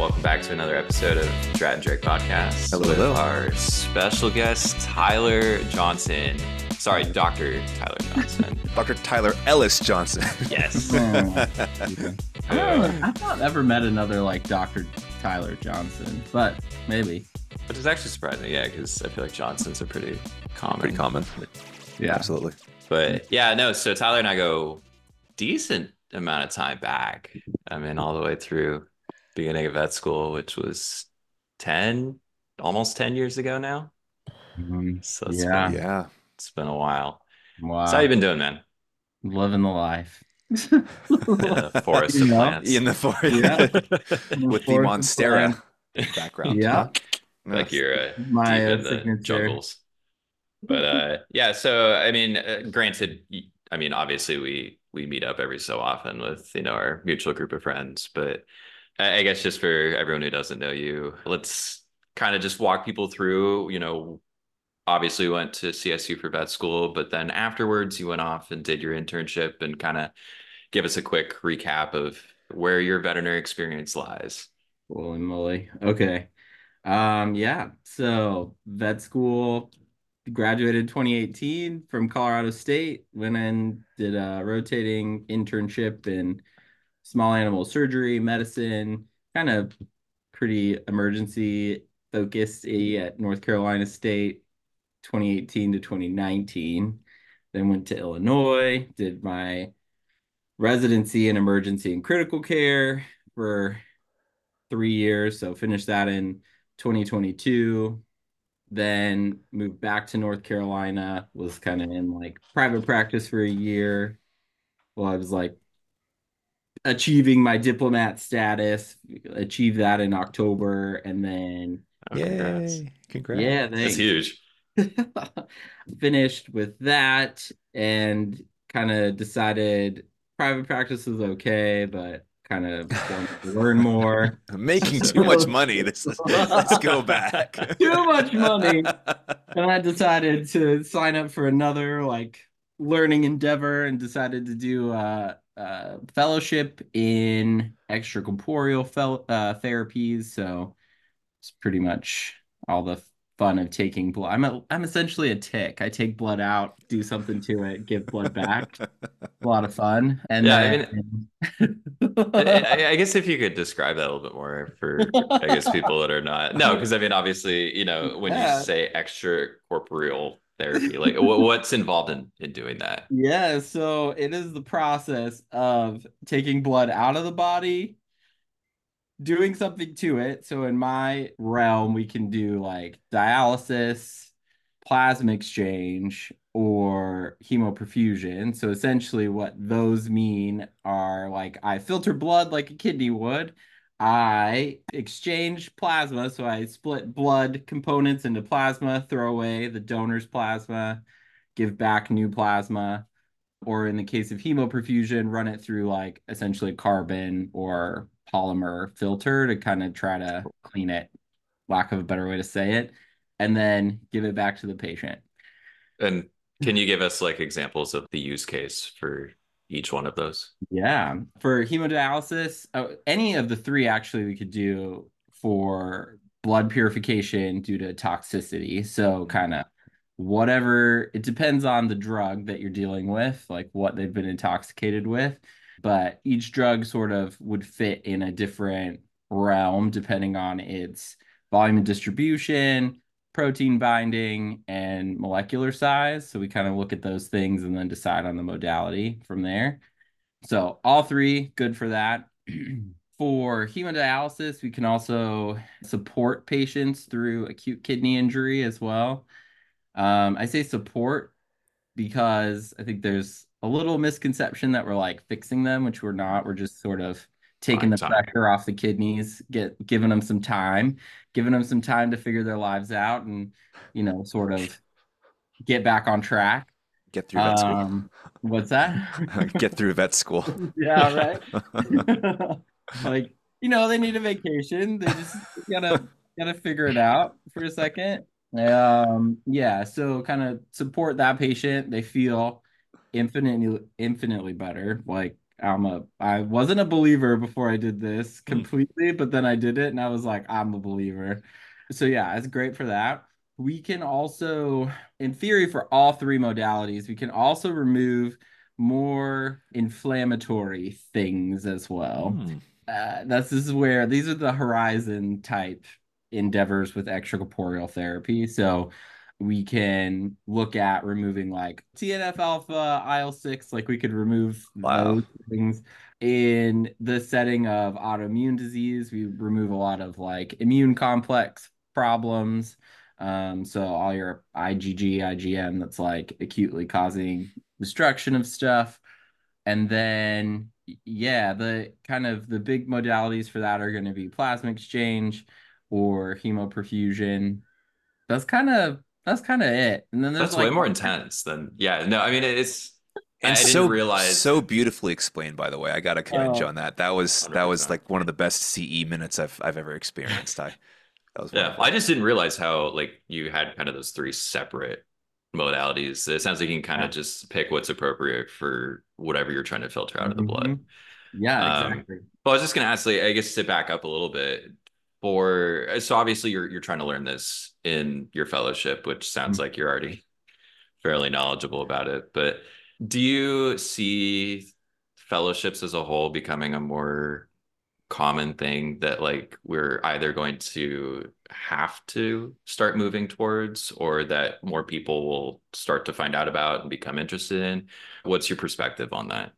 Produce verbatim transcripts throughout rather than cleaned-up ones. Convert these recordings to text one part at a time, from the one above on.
welcome back to another episode of Drat and Drake Podcast Hello, with hello. our special guest, Tyler Johnson. Sorry, Doctor Tyler Johnson. Doctor Tyler Ellis Johnson. Yes. I don't know, I've not ever met another like Doctor Tyler Johnson, but maybe. Which is actually surprising, yeah, because I feel like Johnsons are pretty common. Pretty common. Yeah. Absolutely. But yeah, no, so Tyler and I go decent amount of time back. I mean, all the way through beginning of vet school, which was ten, almost ten years ago now. Um, So it's yeah. been, Yeah. it's been a while. Wow. So how you been doing, man? Living the life. In the forest You of know? plants. In the forest. Yeah. With the Forest of Monstera background. Yeah. Like you're uh, My, deep uh, in the signature. jungles. But uh, yeah, so I mean, uh, granted, y- I mean, obviously we we meet up every so often with, you know, our mutual group of friends. But I, I guess just for everyone who doesn't know you, let's kind of just walk people through, you know, obviously you went to C S U for vet school, but then afterwards you went off and did your internship and kind of give us a quick recap of where your veterinary experience lies. Holy moly. Okay. Um, yeah. So vet school, graduated twenty eighteen from Colorado State, went and did a rotating internship in small animal surgery, medicine, kind of pretty emergency focused at North Carolina State, twenty eighteen to twenty nineteen. Then went to Illinois, did my residency in emergency and critical care for three years. So finished that in twenty twenty-two. Then moved back to North Carolina, was kind of in like private practice for a year. Well, I was like achieving my diplomat status, achieved that in October, and then Oh, congrats. Yay. Congrats. yeah, That's thanks. huge. Finished with that and kind of decided private practice was okay, but kind of wanted to learn more. Making too much money. This is, let's go back. Too much money. And I decided to sign up for another like learning endeavor and decided to do a, a fellowship in extracorporeal fel- uh, therapies. So it's pretty much all the fun of taking blood. I'm a, I'm essentially a tick. I take blood out, do something to it, give blood back. A lot of fun. And Yeah, I then, I, I- I guess if you could describe that a little bit more for, I guess, people that are not. No, because I mean, obviously, you know, when Yeah. you say extracorporeal therapy, like what, what's involved in, in doing that? yeah, so it is the process of taking blood out of the body, doing something to it. So in my realm, we can do like dialysis, plasma exchange, or hemoperfusion. So essentially, what those mean are like I filter blood like a kidney would. I exchange plasma, so I split blood components into plasma, throw away the donor's plasma, give back new plasma, or in the case of hemoperfusion, run it through like essentially carbon or polymer filter to kind of try to clean it, lack of a better way to say it, and then give it back to the patient. And can you give us like examples of the use case for each one of those? Yeah. For hemodialysis, uh, any of the three actually we could do for blood purification due to toxicity. So kind of whatever, it depends on the drug that you're dealing with, like what they've been intoxicated with. But each drug sort of would fit in a different realm depending on its volume and distribution, protein binding, and molecular size. So we kind of look at those things and then decide on the modality from there. So all three good for that. For hemodialysis, we can also support patients through acute kidney injury as well. Um, I say support because I think there's a little misconception that we're like fixing them, which we're not. We're just sort of taking the Fine time. pressure off the kidneys, get giving them some time, giving them some time to figure their lives out and, you know, sort of get back on track. Get through vet school. Um, what's that? Get through vet school. Yeah, right. Like, you know, they need a vacation. They just gotta gotta figure it out for a second. Um, yeah, so kind of support that patient. They feel infinitely infinitely better. Like I'm a I wasn't a believer before I did this Hmm. completely, but then I did it and I was like, I'm a believer. So yeah, it's great for that. We can also, in theory, for all three modalities, we can also remove more inflammatory things as well. Hmm. Uh, that's this is where these are the horizon type endeavors with extracorporeal therapy. So we can look at removing like T N F alpha, I L six, like we could remove Wow. those things. In the setting of autoimmune disease, we remove a lot of like immune complex problems. Um, so all your IgG, IgM that's like acutely causing destruction of stuff. And then yeah, the kind of the big modalities for that are going to be plasma exchange or hemoperfusion. That's kind of that's kind of it. And then there's That's way like more intense than, yeah, no, I mean, it's, And I, I didn't so realize so beautifully explained, by the way. I gotta commend you oh on that. That was that was one hundred percent. like one of the best C E minutes I've I've ever experienced. I that was Yeah, wonderful. I just didn't realize how like you had kind of those three separate modalities. It sounds like you can kind yeah. of just pick what's appropriate for whatever you're trying to filter out of the blood. Mhm. Yeah, Um, exactly. well, I was just gonna ask, like, I guess to back up a little bit for, so obviously you're you're trying to learn this in your fellowship, which sounds like you're already fairly knowledgeable about it. But do you see fellowships as a whole becoming a more common thing that like we're either going to have to start moving towards or that more people will start to find out about and become interested in? What's your perspective on that?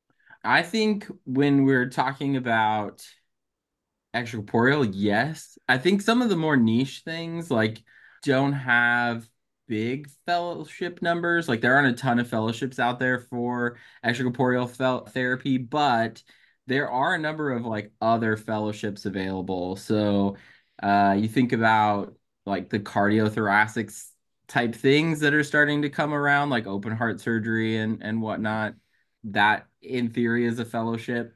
I think when we're talking about extracorporeal, yes. I think some of the more niche things like don't have big fellowship numbers. Like there aren't a ton of fellowships out there for extracorporeal fel therapy, but there are a number of like other fellowships available. So uh, you think about like the cardiothoracic s- type things that are starting to come around, like open heart surgery and and whatnot. That in theory is a fellowship.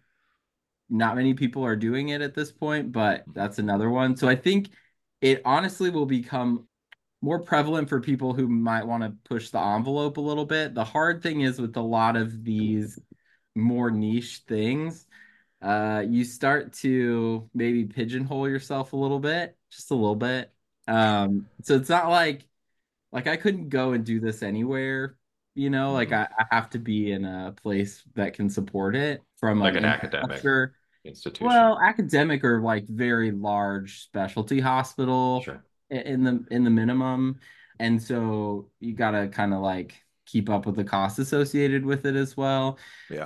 Not many people are doing it at this point, but that's another one. So I think it honestly will become more prevalent for people who might want to push the envelope a little bit. The hard thing is with a lot of these more niche things, uh, you start to maybe pigeonhole yourself a little bit, just a little bit. Um, so it's not like like I couldn't go and do this anywhere, you know, like Mhm. I, I have to be in a place that can support it from Like an an academic infrastructure. institution? Well, academic or like very large specialty hospital Sure. i- in the in the minimum. And so you gotta kind of like keep up with the costs associated with it as well. Yeah.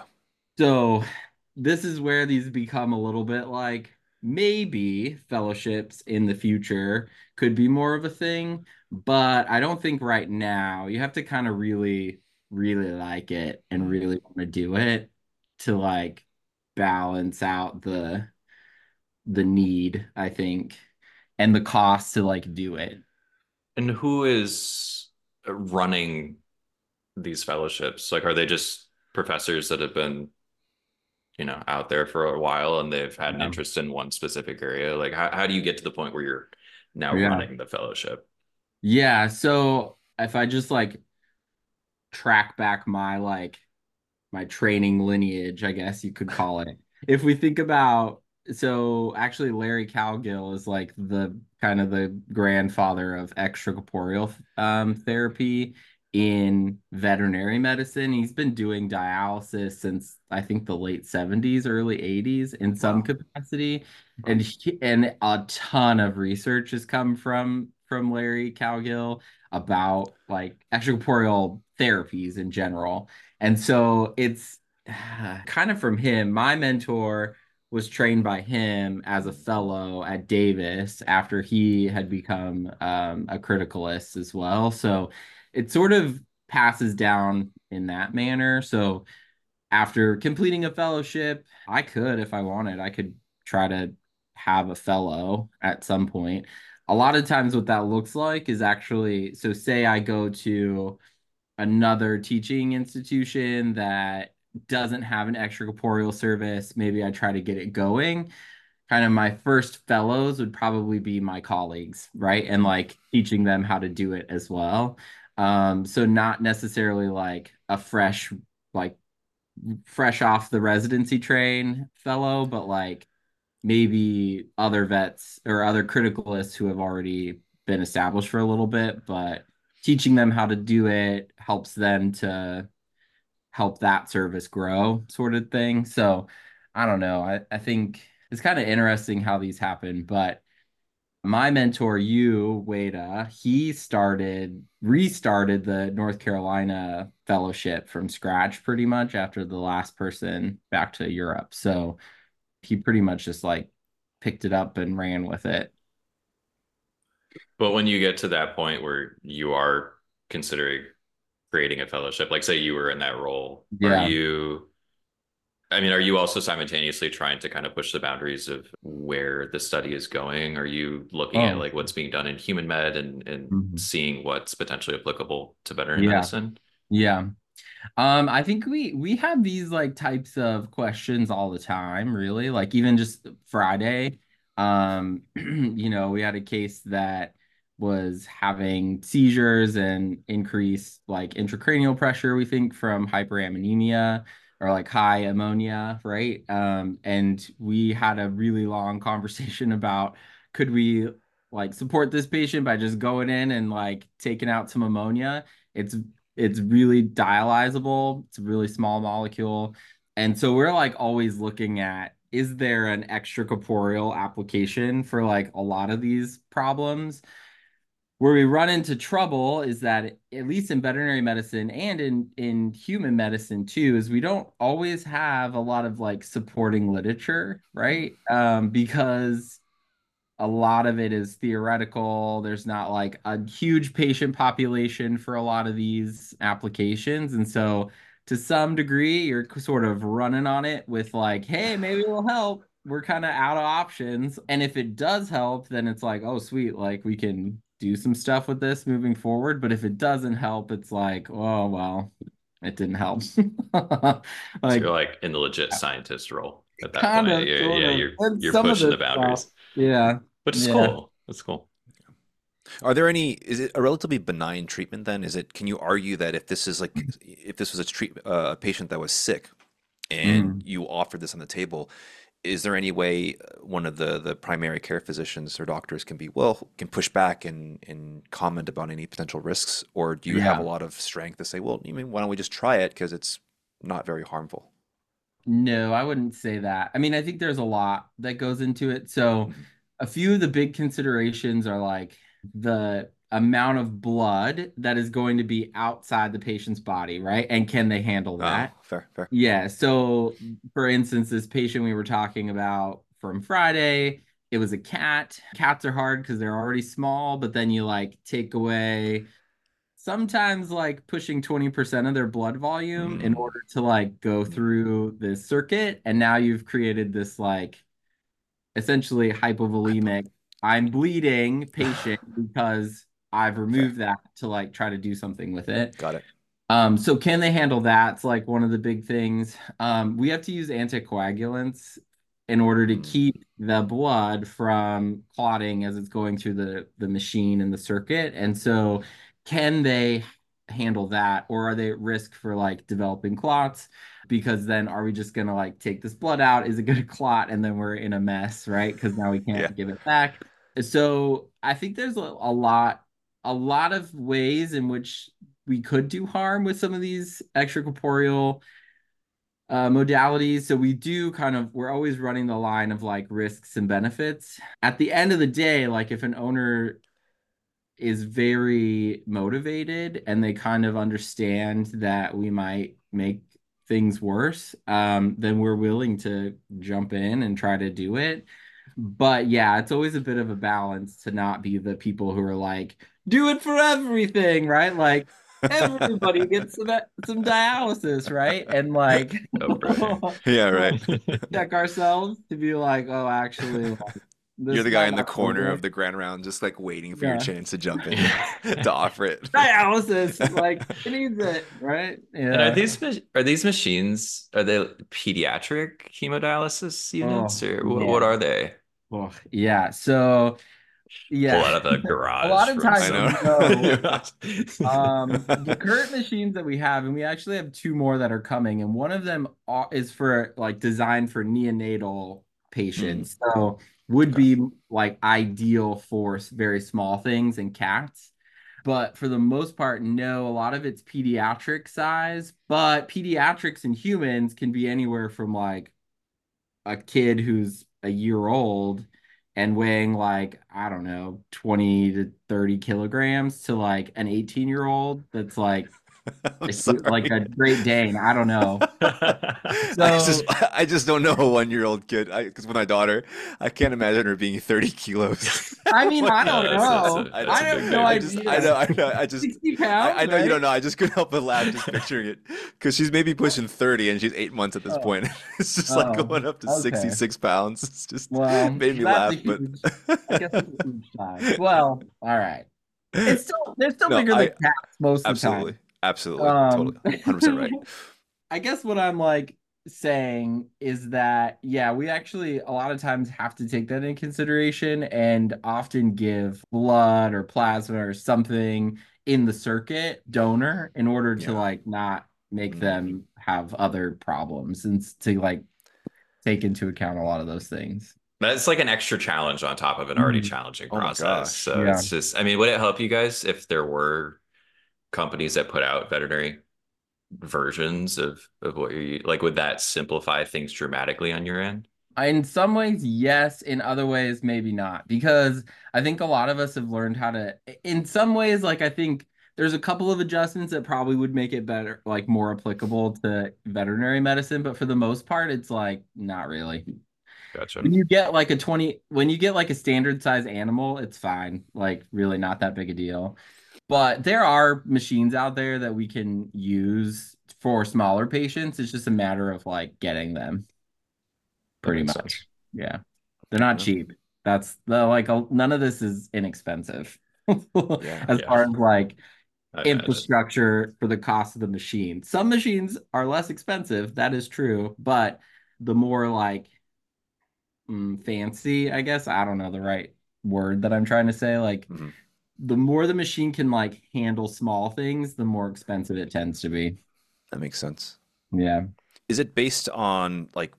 So this is where these become a little bit like maybe fellowships in the future could be more of a thing, but I don't think right now you have to kind of really, really like it and Mm. really want to do it to like balance out the the need, I think, and the cost to like do it. And who is running these fellowships? Like, are they just professors that have been, you know, out there for a while and they've had an Yeah. interest in one specific area? Like, how, how do you get to the point where you're now Yeah. running the fellowship? Yeah. So if I just like track back my like my training lineage, I guess you could call it. If we think about, so actually Larry Calgill is like the kind of the grandfather of extracorporeal um, therapy in veterinary medicine. He's been doing dialysis since I think the late seventies, early eighties in some Wow. capacity. Wow. And he, and a ton of research has come from from Larry Calgill about like extracorporeal therapies in general. And so it's kind of from him. My mentor was trained by him as a fellow at Davis after he had become um, a criticalist as well. So it sort of passes down in that manner. So after completing a fellowship, I could, if I wanted, I could try to have a fellow at some point. A lot of times, what that looks like is actually so, say I go to another teaching institution that doesn't have an extracorporeal service, maybe I try to get it going. Kind of my first fellows would probably be my colleagues, right? And like teaching them how to do it as well. Um, so not necessarily like a fresh, like fresh off the residency train fellow, but like maybe other vets or other criticalists who have already been established for a little bit, but teaching them how to do it helps them to help that service grow, sort of thing. So I don't know. I, I think it's kind of interesting how these happen, but my mentor, you, Wada, he started, restarted the North Carolina fellowship from scratch pretty much after the last person back to Europe. So he pretty much just like picked it up and ran with it. But when you get to that point where you are considering creating a fellowship, like say you were in that role, are Yeah. you, I mean, are you also simultaneously trying to kind of push the boundaries of where the study is going? Are you looking at Oh, like what's being done in human med and, and mhm. seeing what's potentially applicable to veterinary Yeah. medicine? Yeah. Um, I think we we have these like types of questions all the time, really. Like even just Friday, um, you know, we had a case that was having seizures and increased like intracranial pressure, we think from hyperammonemia or like high ammonia, right? Um, and we had a really long conversation about could we like support this patient by just going in and like taking out some ammonia. It's it's really dialyzable. It's a really small molecule. And so we're like always looking at is there an extracorporeal application for like a lot of these problems? Where we run into trouble is that at least in veterinary medicine and in in human medicine too, is we don't always have a lot of like supporting literature, right? Um, because a lot of it is theoretical. There's not like a huge patient population for a lot of these applications. And so, to some degree, you're sort of running on it with like, hey, maybe it'll help. We're kind of out of options. And if it does help, then it's like, oh, sweet, like we can do some stuff with this moving forward. But if it doesn't help, it's like, oh, well, it didn't help. So you're Like, like in the legit scientist role at that kind point. of, You're, sort yeah, of. you're And you're some of pushing this the stuff. boundaries, Yeah. which is Yeah. cool. That's cool. Are there any, is it a relatively benign treatment then? Is it, can you argue that if this is like, if this was a treat, uh, a patient that was sick and Mm. you offered this on the table, is there any way uh, one of the the primary care physicians or doctors can be, well, can push back and and comment about any potential risks? Or do you have a Yeah. lot of strength to say, well, you mean, why don't we just try it because it's not very harmful? No, I wouldn't say that. I mean, I think there's a lot that goes into it. So, Mhm. a few of the big considerations are like the amount of blood that is going to be outside the patient's body, right? And can they handle Oh, that? fair, fair. Yeah. So, for instance, this patient we were talking about from Friday, it was a cat. Cats are hard because they're already small, but then you like take away sometimes like pushing twenty percent of their blood volume in Mm, order to like go mm, through this circuit. And now you've created this like essentially hypo. hypovolemic, I'm bleeding patient because I've Fair. removed that to like try to do something with it. Got it. Um, so can they handle that? It's like one of the big things. Um, we have to use anticoagulants in order to Mm, keep the blood from clotting as it's going through the the machine and the circuit. And so can they handle that, or are they at risk for like developing clots? Because then are we just gonna like take this blood out? Is it gonna clot and then we're in a mess, right? Because now we yeah. can't give it back. So I think there's a, a lot a lot of ways in which we could do harm with some of these extracorporeal uh, modalities. So we do kind of, we're always running the line of like risks and benefits. At the end of the day, like if an owner is very motivated and they kind of understand that we might make things worse, um, then we're willing to jump in and try to do it. But yeah, it's always a bit of a balance to not be the people who are like, do it for everything, right? Like everybody gets some some dialysis, right? And like Go for Yeah, right. check ourselves to be like, oh, actually, like, You're this the guy might in the not go corner of good. the grand round, just like waiting for your Yeah. chance to jump in to offer it. Dialysis, like it needs it, right? And are Yeah. these ma- are these machines, are they pediatric hemodialysis units Oh or what, what man. are they? Oh yeah. So Pull Yeah. out of a A garage lot of from I times, know. some. no. Um, the current machines that we have, and we actually have two more that are coming, and one of them are- is for like designed for neonatal Mm, patients. So would okay. be like ideal for s- very small things and cats. But for the most part, no, a lot of it's pediatric size, but pediatrics in humans can be anywhere from like a kid who's a year old and weighing like, I don't know, twenty to thirty kilograms to like an eighteen year old that's like I'm a, like sorry. a Great Dane. I don't know. I just So, I just don't know a one year old kid. I because with my daughter, I can't imagine her being thirty kilos. I mean, Like, I No, don't that's that's know. a I that's I a don't. have big no I baby. just I idea. know I know I just sixty I, pounds, I know you right? don't know. I just couldn't help but laugh just picturing it because she's maybe pushing thirty and she's eight months at this Oh, point. It's just like oh, going up to sixty okay. six pounds. It's just Well, made me that's a laugh, but huge, I guess it's a huge size. Well, all right. It's still, they're still no, bigger than I cats most of the absolutely time. absolutely totally Um, one hundred percent right. I guess what I'm like saying is that, yeah, we actually a lot of times have to take that into consideration and often give blood or plasma or something in the circuit donor in order to Yeah. like not make Mm. them have other problems and s- to like take into account a lot of those things. That's like an extra challenge on top of an already Mhm. challenging Oh my process. gosh. So Yeah. it's just, I mean, would it help you guys if there were companies that put out veterinary versions of of what you're like? Would that simplify things dramatically on your end? In some ways, yes. In other ways, maybe not. Because I think a lot of us have learned how to, in some ways, like I think there's a couple of adjustments that probably would make it better, like more applicable to veterinary medicine. But for the most part, it's like not really. Gotcha. When you get like a twenty, when you get like a standard size animal, it's fine. Like really not that big a deal. But there are machines out there that we can use for smaller patients. It's just a matter of like getting them That pretty makes much. sense. Yeah. They're Fair not enough. cheap. That's the like a, none of this is inexpensive Yeah. as Yeah, far as like I imagine. infrastructure for the cost of the machine. Some machines are less expensive, that is true, but the more like mm, fancy, I guess, I don't know the right word that I'm trying to say, like Mhm. the more the machine can like handle small things, the more expensive it tends to be. That makes sense. Yeah. Is it based on like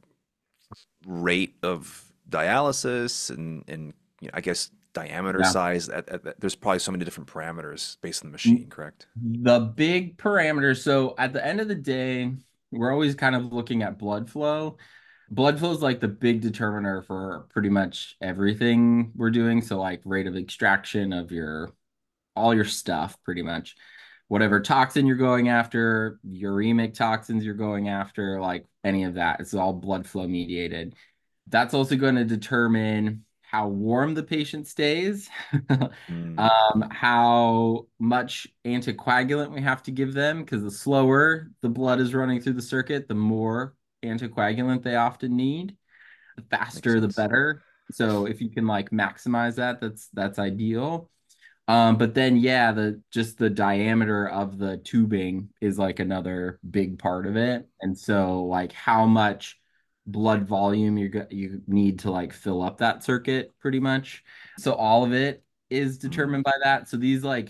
rate of dialysis and and you know, I guess diameter Yeah. size? At, at, at- there's probably so many different parameters based on the machine, correct? The big parameters. So at the end of the day, we're always kind of looking at blood flow. Blood flow is like the big determiner for pretty much everything we're doing. So like rate of extraction of your all your stuff, pretty much. Whatever toxin you're going after, uremic toxins you're going after, like any of that. It's all blood flow mediated. That's also going to determine how warm the patient stays, Mm, um, how much anticoagulant we have to give them, because the slower the blood is running through the circuit, the more anticoagulant they often need. The makes faster, the sense. better. So if you can like maximize that, that's that's ideal. Um, but then yeah, the just the diameter of the tubing is like another big part of it. And so like how much blood volume you got you need to like fill up that circuit pretty much. So all of it is Mm, determined by that. So these like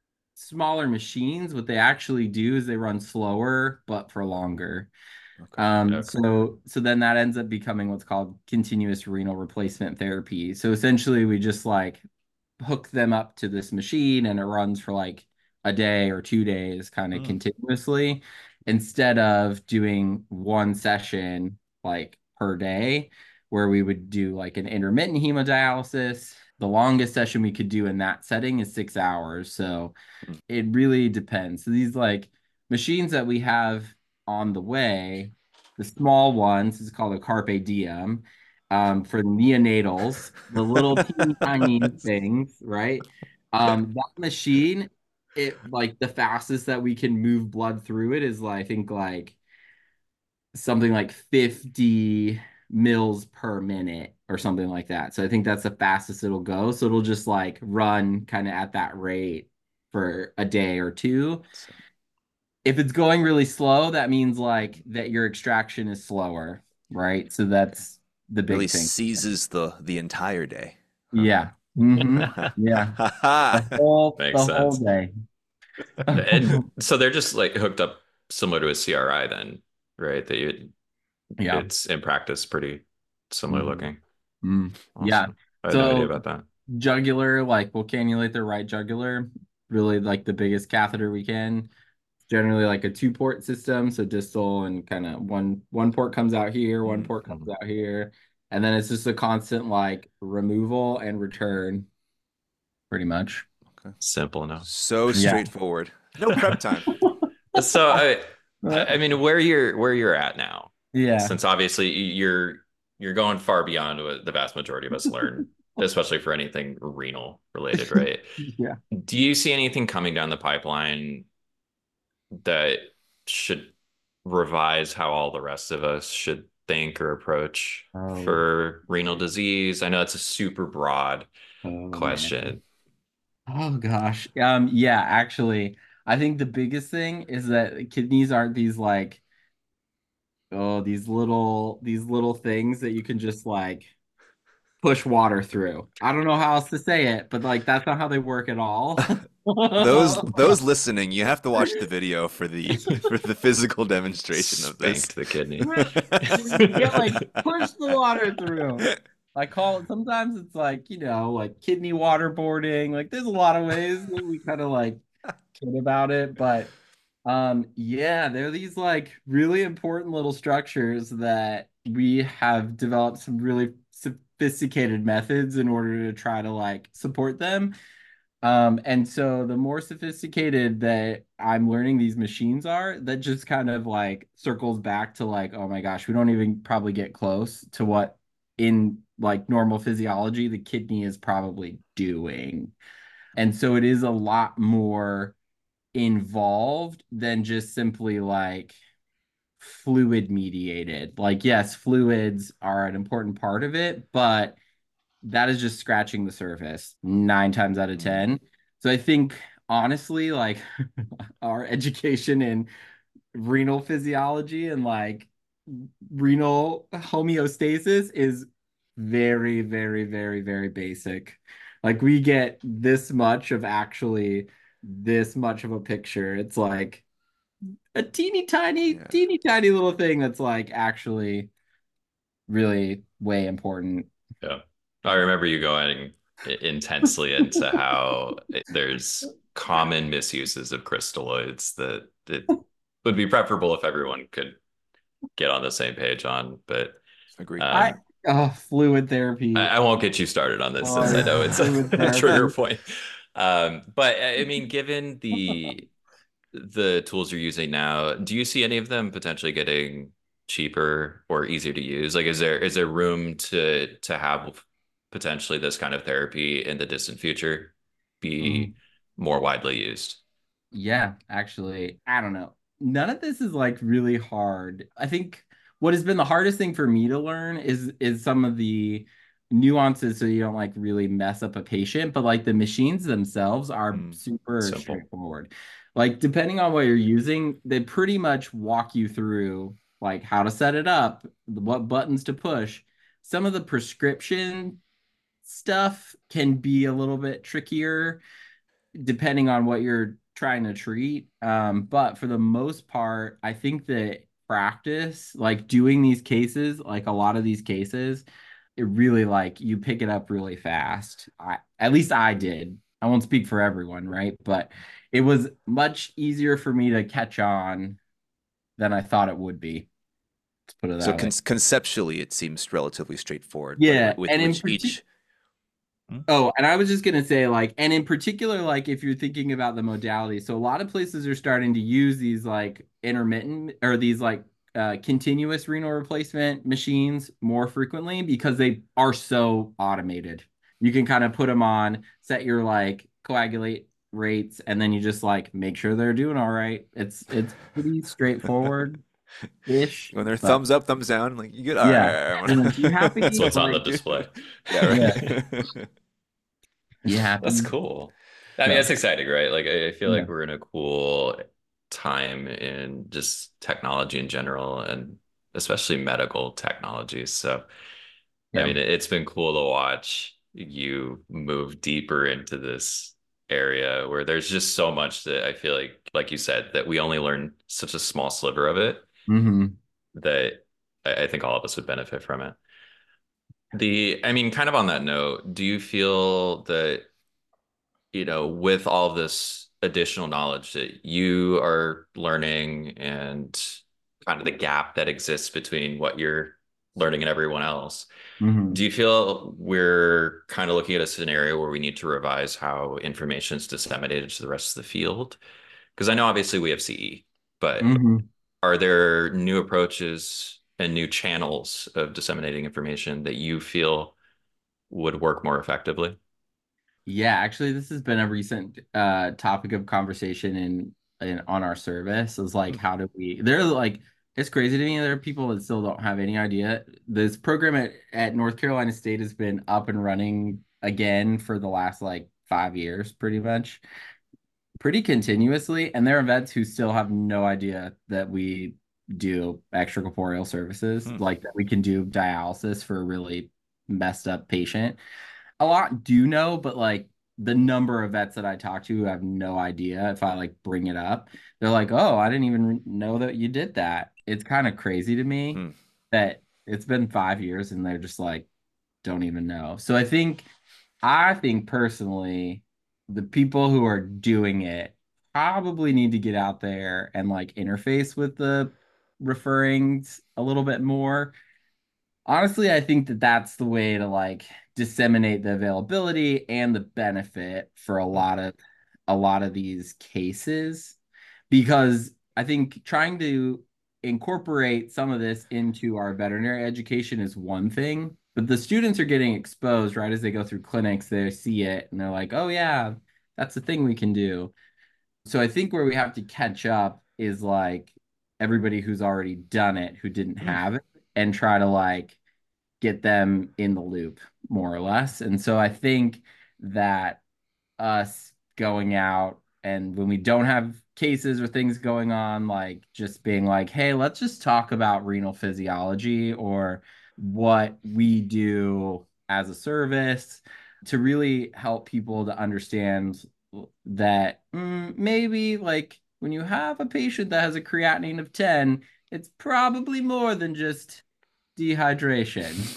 smaller machines, what they actually do is they run slower but for longer. okay. Um, Okay. so so then that ends up becoming what's called continuous renal replacement therapy. So essentially we just like hook them up to this machine and it runs for like a day or two days kind of Mm, continuously instead of doing one session like per day where we would do like an intermittent hemodialysis. The longest session we could do in that setting is six hours. So mm. it really depends. So these like machines that we have on the way, the small ones is called a Carpe Diem, um, for the neonatals, the little teeny tiny things, right? Okay. Um, that machine, it like the fastest that we can move blood through it is like, I think like something like fifty mils per minute or something like that. So I think that's the fastest it'll go. So it'll just like run kind of at that rate for a day or two. So If it's going really slow, that means like that your extraction is slower, right? So okay. that's the Really big thing. seizes the the entire day. Huh. Yeah. Hmm. Yeah. The whole Makes the whole sense. day. And so they're just like hooked up similar to a C R I then, right? That you, Yeah. it's in practice pretty similar Hmm. looking. Mm. Yeah. Awesome. I had no idea So about that. jugular, like we'll cannulate the right jugular, really like the biggest catheter we can. Generally like a two port system, so distal and kind of one one port comes out here, one port comes Mhm. out here, and then it's just a constant like removal and return, pretty much. Okay. Simple enough. So Yeah. straightforward. No prep time. So I, I mean, where you're where you're at now, Yeah. since obviously you're you're going far beyond what the vast majority of us learn, especially for anything renal related, right? Yeah. Do you see anything coming down the pipeline that should revise how all the rest of us should think or approach Oh, for renal disease? I know it's a super broad oh man. question. Oh gosh. Um, yeah, actually, I think the biggest thing is that kidneys aren't these like, oh, these little these little things that you can just like push water through. I don't know how else to say it, but like that's not how they work at all. Those those listening, you have to watch the video for the for the physical demonstration of this. Spank the kidney. You can't like push the water through. I call it sometimes it's like, you know, like kidney waterboarding. Like there's a lot of ways that we kind of like kid about it, but um yeah, they're these like really important little structures that we have developed some really sophisticated methods in order to try to like support them. Um, and so the more sophisticated that I'm learning these machines are, that just kind of like circles back to like, oh my gosh, we don't even probably get close to what in like normal physiology the kidney is probably doing. And so it is a lot more involved than just simply like fluid mediated. Like, yes, fluids are an important part of it, but that is just scratching the surface nine times out of Mm. ten. So I think honestly, like our education in renal physiology and like renal homeostasis is very, very, very, very basic. Like we get this much of actually this much of a picture. It's like a teeny tiny, Yeah. teeny tiny little thing that's like actually really way important. Yeah. I remember you going intensely into how there's common misuses of crystalloids that it would be preferable if everyone could get on the same page on. But Agreed. I um, oh, fluid I, therapy. I won't get you started on this since I Oh, know it's a, fluid a trigger therapy. point. Um, but I mean, given the the tools you're using now, do you see any of them potentially getting cheaper or easier to use? Like, is there is there room to to have potentially this kind of therapy in the distant future Mm, be more widely used? yeah, actually, I don't know. None of this is like really hard. I think what has been the hardest thing for me to learn is is some of the nuances so you don't like really mess up a patient, but like the machines themselves are Mm. super Simple. straightforward. Like depending on what you're using, they pretty much walk you through like how to set it up, what buttons to push. Some of the prescription stuff can be a little bit trickier depending on what you're trying to treat. Um, but for the most part, I think that practice, like doing these cases, like a lot of these cases, it really like you pick it up really fast. I at least I did. I won't speak for everyone, right? But it was much easier for me to catch on than I thought it would be. Let's put it So that con way. conceptually, it seems relatively straightforward, but Yeah, with, with and in which particular, each. Hmm? oh, and I was just gonna say, like, and in particular, like, if you're thinking about the modality, so a lot of places are starting to use these like intermittent or these like uh, continuous renal replacement machines more frequently because they are so automated. You can kind of put them on, set your like coagulate rates, and then you just like make sure they're doing all right. It's it's pretty straightforward-ish, When they're but thumbs up, thumbs down, like you get, all yeah. right, all And if you right. That's happy, what's on the great. display. Yeah, Yeah, right. you That's happy. cool. I mean, So that's exciting, right? Like, I I feel yeah. like we're in a cool time in just technology in general, and especially medical technologies. So, I Yeah. mean, it- it's been cool to watch you move deeper into this area where there's just so much that I feel like, like you said, that we only learn such a small sliver of it Hmm. that I, I think all of us would benefit from it. The, I mean, kind of on that note, do you feel that, you know, with all this additional knowledge that you are learning and kind of the gap that exists between what you're learning and everyone else, Hmm. do you feel we're kind of looking at a scenario where we need to revise how information is disseminated to the rest of the field? Because I know obviously we have C E, but Hmm. are there new approaches and new channels of disseminating information that you feel would work more effectively? Yeah, actually, this has been a recent uh topic of conversation in in on our service. Is like, Hmm. how do we? They're like, it's crazy to me. There are people that still don't have any idea. This program at at North Carolina State has been up and running again for the last like five years, pretty much, pretty continuously. And there are vets who still have no idea that we do extracorporeal services, Hmm. like that we can do dialysis for a really messed up patient. A lot do know, but like the number of vets that I talk to have no idea if I like bring it up. They're like, "Oh, I didn't even know that you did that." It's kind of crazy to me Hmm. that it's been five years and they're just like, don't even know. So I think, I think personally, the people who are doing it probably need to get out there and like interface with the referrings a little bit more. Honestly, I think that that's the way to like disseminate the availability and the benefit for a Hmm. lot of a lot of these cases, because I think trying to incorporate some of this into our veterinary education is one thing, but the students are getting exposed right as they go through clinics, they see it and they're like, "Oh yeah, that's the thing we can do." So I think where we have to catch up is like everybody who's already done it who didn't Hmm. have it, and try to like get them in the loop more or less. And so I think that us going out and when we don't have cases or things going on, like just being like, hey, let's just talk about renal physiology or what we do as a service to really help people to understand that mm, maybe like when you have a patient that has a creatinine of ten, it's probably more than just dehydration.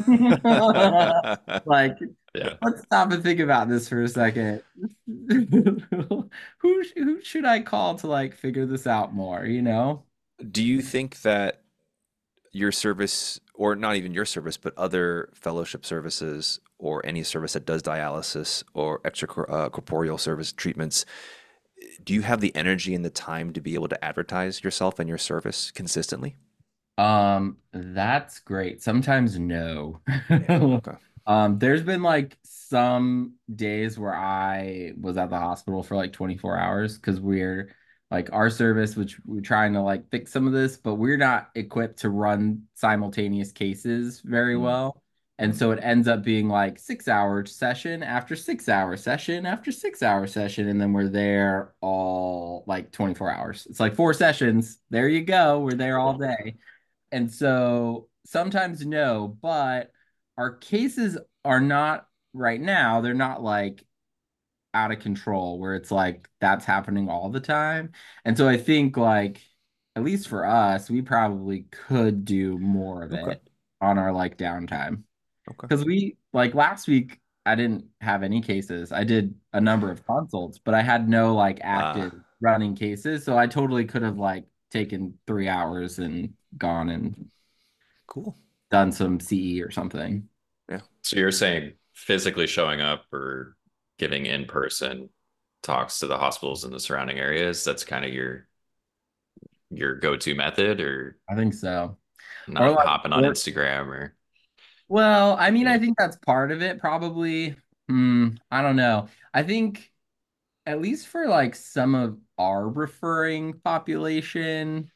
Like, Yeah. let's stop and think about this for a second. Who sh- who should I call to like figure this out more, you know? Do you think that your service, or not even your service, but other fellowship services or any service that does dialysis or extracorporeal service treatments, do you have the energy and the time to be able to advertise yourself and your service consistently? Um, that's great. Sometimes no. Yeah. Okay. Um, there's been like some days where I was at the hospital for like twenty-four hours because we're like our service, which we're trying to like fix some of this, but we're not equipped to run simultaneous cases very Mm. well. And Mm. so it ends up being like six hour session after six hour session after six hour session. And then we're there all like twenty-four hours. It's like four sessions. There you go. We're there all Cool. day. And so sometimes no, but our cases are not right now, they're not like out of control where it's like that's happening all the time. And so I think like at least for us, we probably could do more of Okay. it on our like downtime. Okay. Because we like last week I didn't have any cases. I did a number of consults, but I had no like active Ah, running cases. So I totally could have like taken three hours and gone and cool. done some C E or something. Yeah. So you're saying physically showing up or giving in-person talks to the hospitals in the surrounding areas, that's kind of your your go-to method, or I think so. Or not like, hopping on or, Instagram or well, I mean, yeah. I think that's part of it, probably. Hmm, I don't know. I think at least for like some of our referring population,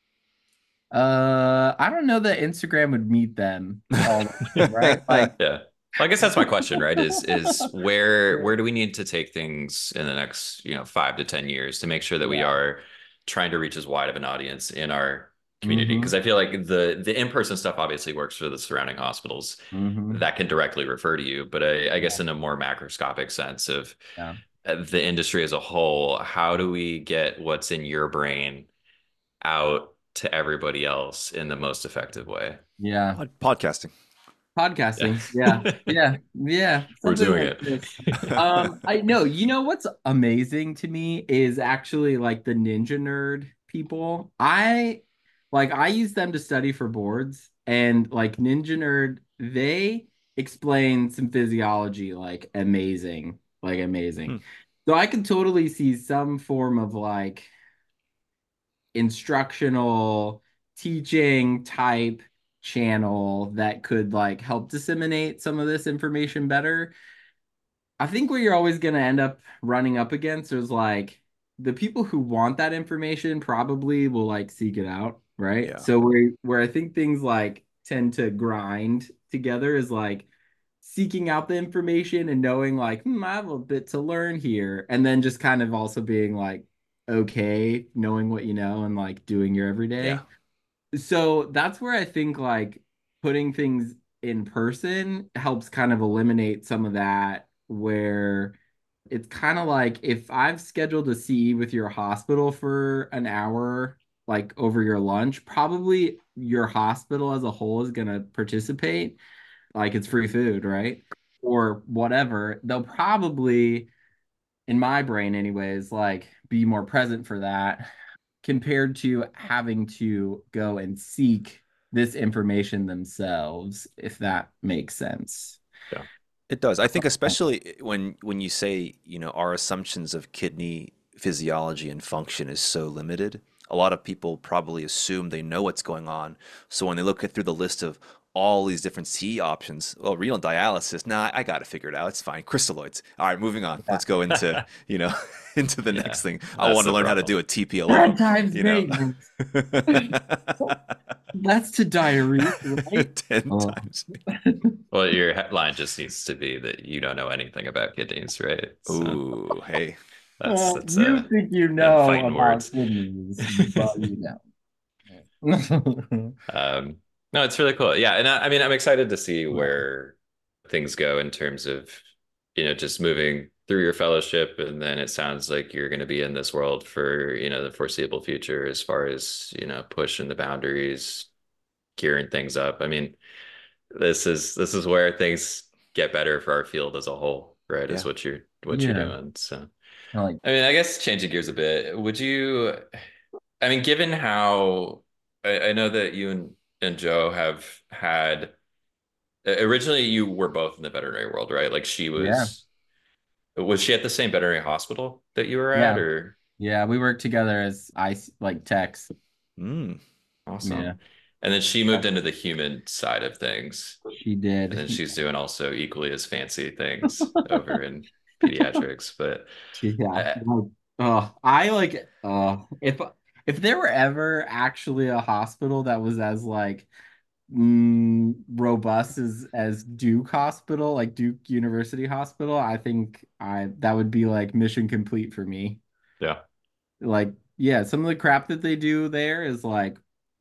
uh, I don't know that Instagram would meet them all the time, right? Like, Yeah. Well, I guess that's my question, right? Is is where where do we need to take things in the next, you know, five to ten years to make sure that we yeah. are trying to reach as wide of an audience in our community? Because hmm I feel like the the in-person stuff obviously works for the surrounding hospitals hmm that can directly refer to you, but I, I Yeah. guess in a more macroscopic sense of Yeah. uh, the industry as a whole, how do we get what's in your brain out to everybody else in the most effective way? Yeah. Pod- podcasting. Yeah. Podcasting. Yeah. Yeah. Yeah. We're Something doing like this. it. Um, I know, you know what's amazing to me is actually like the Ninja Nerd people. I like I use them to study for boards and like Ninja Nerd, they explain some physiology like amazing, like Hmm. amazing. So I could totally see some form of like instructional teaching type channel that could like help disseminate some of this information better. I think what you're always going to end up running up against is like the people who want that information probably will like seek it out, right? Yeah. So where where I think things like tend to grind together is like seeking out the information and knowing like, hmm, I have a bit to learn here, and then just kind of also being like okay, knowing what you know and like doing your Yeah. everyday. So that's where I think like putting things in person helps kind of eliminate some of that, where it's kind of like if I've scheduled a C E with your hospital for an hour, like over your lunch, probably your hospital as a whole is going to participate. Like it's free food, right? Or whatever. They'll probably, in my brain anyways, like be more present for that compared to having to go and seek this information themselves, if that makes sense. Yeah. It does. I think especially when when you say, you know, our assumptions of kidney physiology and function is so limited. A lot of people probably assume they know what's going on. So when they look at through the list of all these different C options, well, renal dialysis, nah, I got to figure it out. It's fine. Crystalloids. All right, moving on. Yeah. Let's go into, you know, into the Yeah. next thing. I That's want to the learn how to do problem. a T P O, Five times you know. maintenance. That's to diarrhea, right? ten Oh. times. Well, your headline just needs to be that you don't know anything about kidneys, right? So Ooh, hey. that's Well, that's you uh think you them know fighting about words. kidneys, but you don't. Um, no, it's really cool. Yeah, and I, I mean, I'm excited to see Yeah. where things go in terms of, you know, just moving through your fellowship, and then it sounds like you're going to be in this world for, you know, the foreseeable future as far as, you know, pushing the boundaries, gearing things up. I mean, this is this is where things get better for our field as a whole, right? Is Yeah. what you're what you're Yeah. doing. So, I like I mean, I guess changing gears a bit, would you? I mean, given how I, I know that you and, and Joe have had originally you were both in the veterinary world, right? Like she yeah. was was she at the same veterinary hospital that you were at, Yeah. or Yeah. We work together as I like techs. Mm. Yeah. awesome. And then she moved into the human side of things, She and then did. she's doing also equally as fancy things over in pediatrics. But Yeah. uh, Like, oh, I like uh if if there were ever actually a hospital that was as like mm, robust as as Duke Hospital, like Duke University Hospital, I think I that would be like mission complete for me. yeah. Like, yeah, some of the crap that they do there is like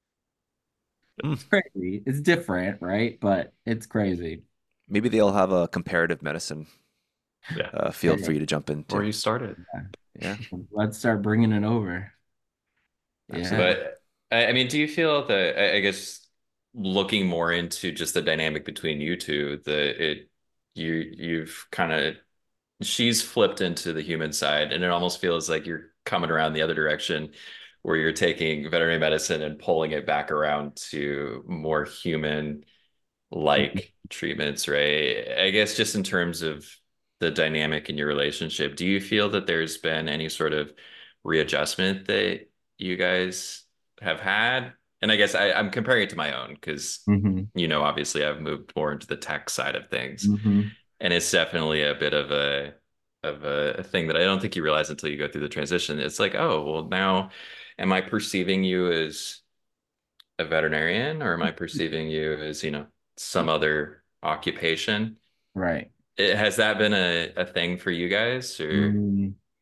Mm. it's crazy. It's different, right? But it's crazy. Maybe they'll have a comparative medicine Yeah. uh, field for Hey, you to jump Or into. you started. Yeah, let's start bringing it over. Yeah. absolutely. But I, I mean, do you feel that I, I guess looking more into just the dynamic between you two, that it you you've kind of she's flipped into the human side, and it almost feels like you're coming around the other direction, where you're taking veterinary medicine and pulling it back around to more human like treatments, right? I guess just in terms of the dynamic in your relationship, do you feel that there's been any sort of readjustment that you guys have had? And I guess I, I'm comparing it to my own because, hmm you know, obviously I've moved more into the tech side of things, hmm and it's definitely a bit of a of a thing that I don't think you realize until you go through the transition. It's like, oh, well, now am I perceiving you as a veterinarian, or am I perceiving you as, you know, some other occupation? Right. It, has that been a, a thing for you guys, or Mm.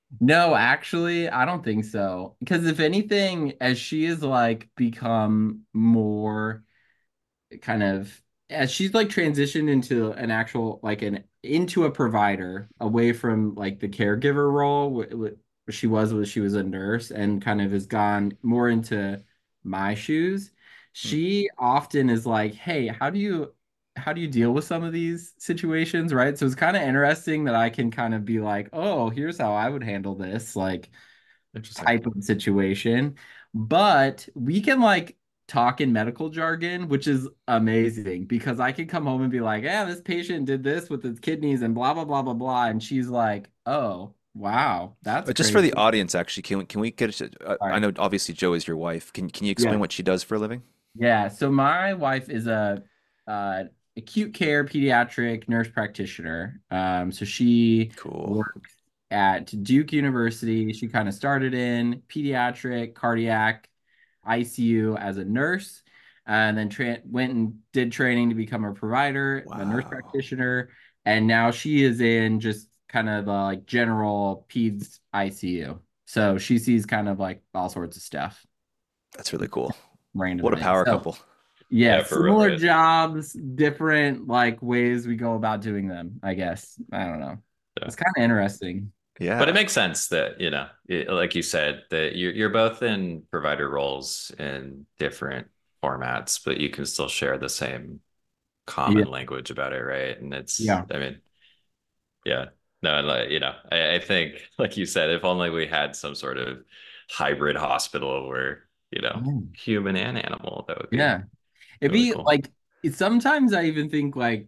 No, actually, I don't think so. Because if anything, as she has like become more kind of as she's like transitioned into an actual like an into a provider away from like the caregiver role wh- wh- she was was she was a nurse and kind of has gone more into my shoes. Hmm. She often is like, hey, how do you how do you deal with some of these situations, right? So it's kind of interesting that I can kind of be like, oh, here's how I would handle this. Like Interesting. type of situation. But we can like talk in medical jargon, which is amazing because I can come home and be like, yeah, this patient did this with his kidneys and blah, blah, blah, blah, blah. And she's like, oh, wow, that's Uh, Just for the crazy. audience, actually, can we can we get? Uh, All I right. know obviously Joe is your wife. Can can you explain Yeah. what she does for a living? Yeah. So my wife is a uh, acute care pediatric nurse practitioner. Um, so she Cool. works at Duke University. She kind of started in pediatric cardiac I C U as a nurse, and then tra went and did training to become a provider, a nurse Wow, practitioner, and now she is in just kind of the like general peds I C U. So she sees kind of like all sorts of stuff that's really cool. What a randomly. power So couple. yeah, Yeah, for real, similar right? jobs, different like ways we go about doing them, I guess. I don't know. Yeah. It's kind of interesting. But it Yeah. makes sense that, you know, it, like you said, that you're you're both in provider roles in different formats, but you can still share the same Yeah. common language about it, right? And it's, Yeah. I mean, yeah, no, and like, you know, I, I think, like you said, if only we had some sort of hybrid hospital where, you know, Mm. human and animal, that would be Yeah. It'd really be cool. like it, sometimes I even think like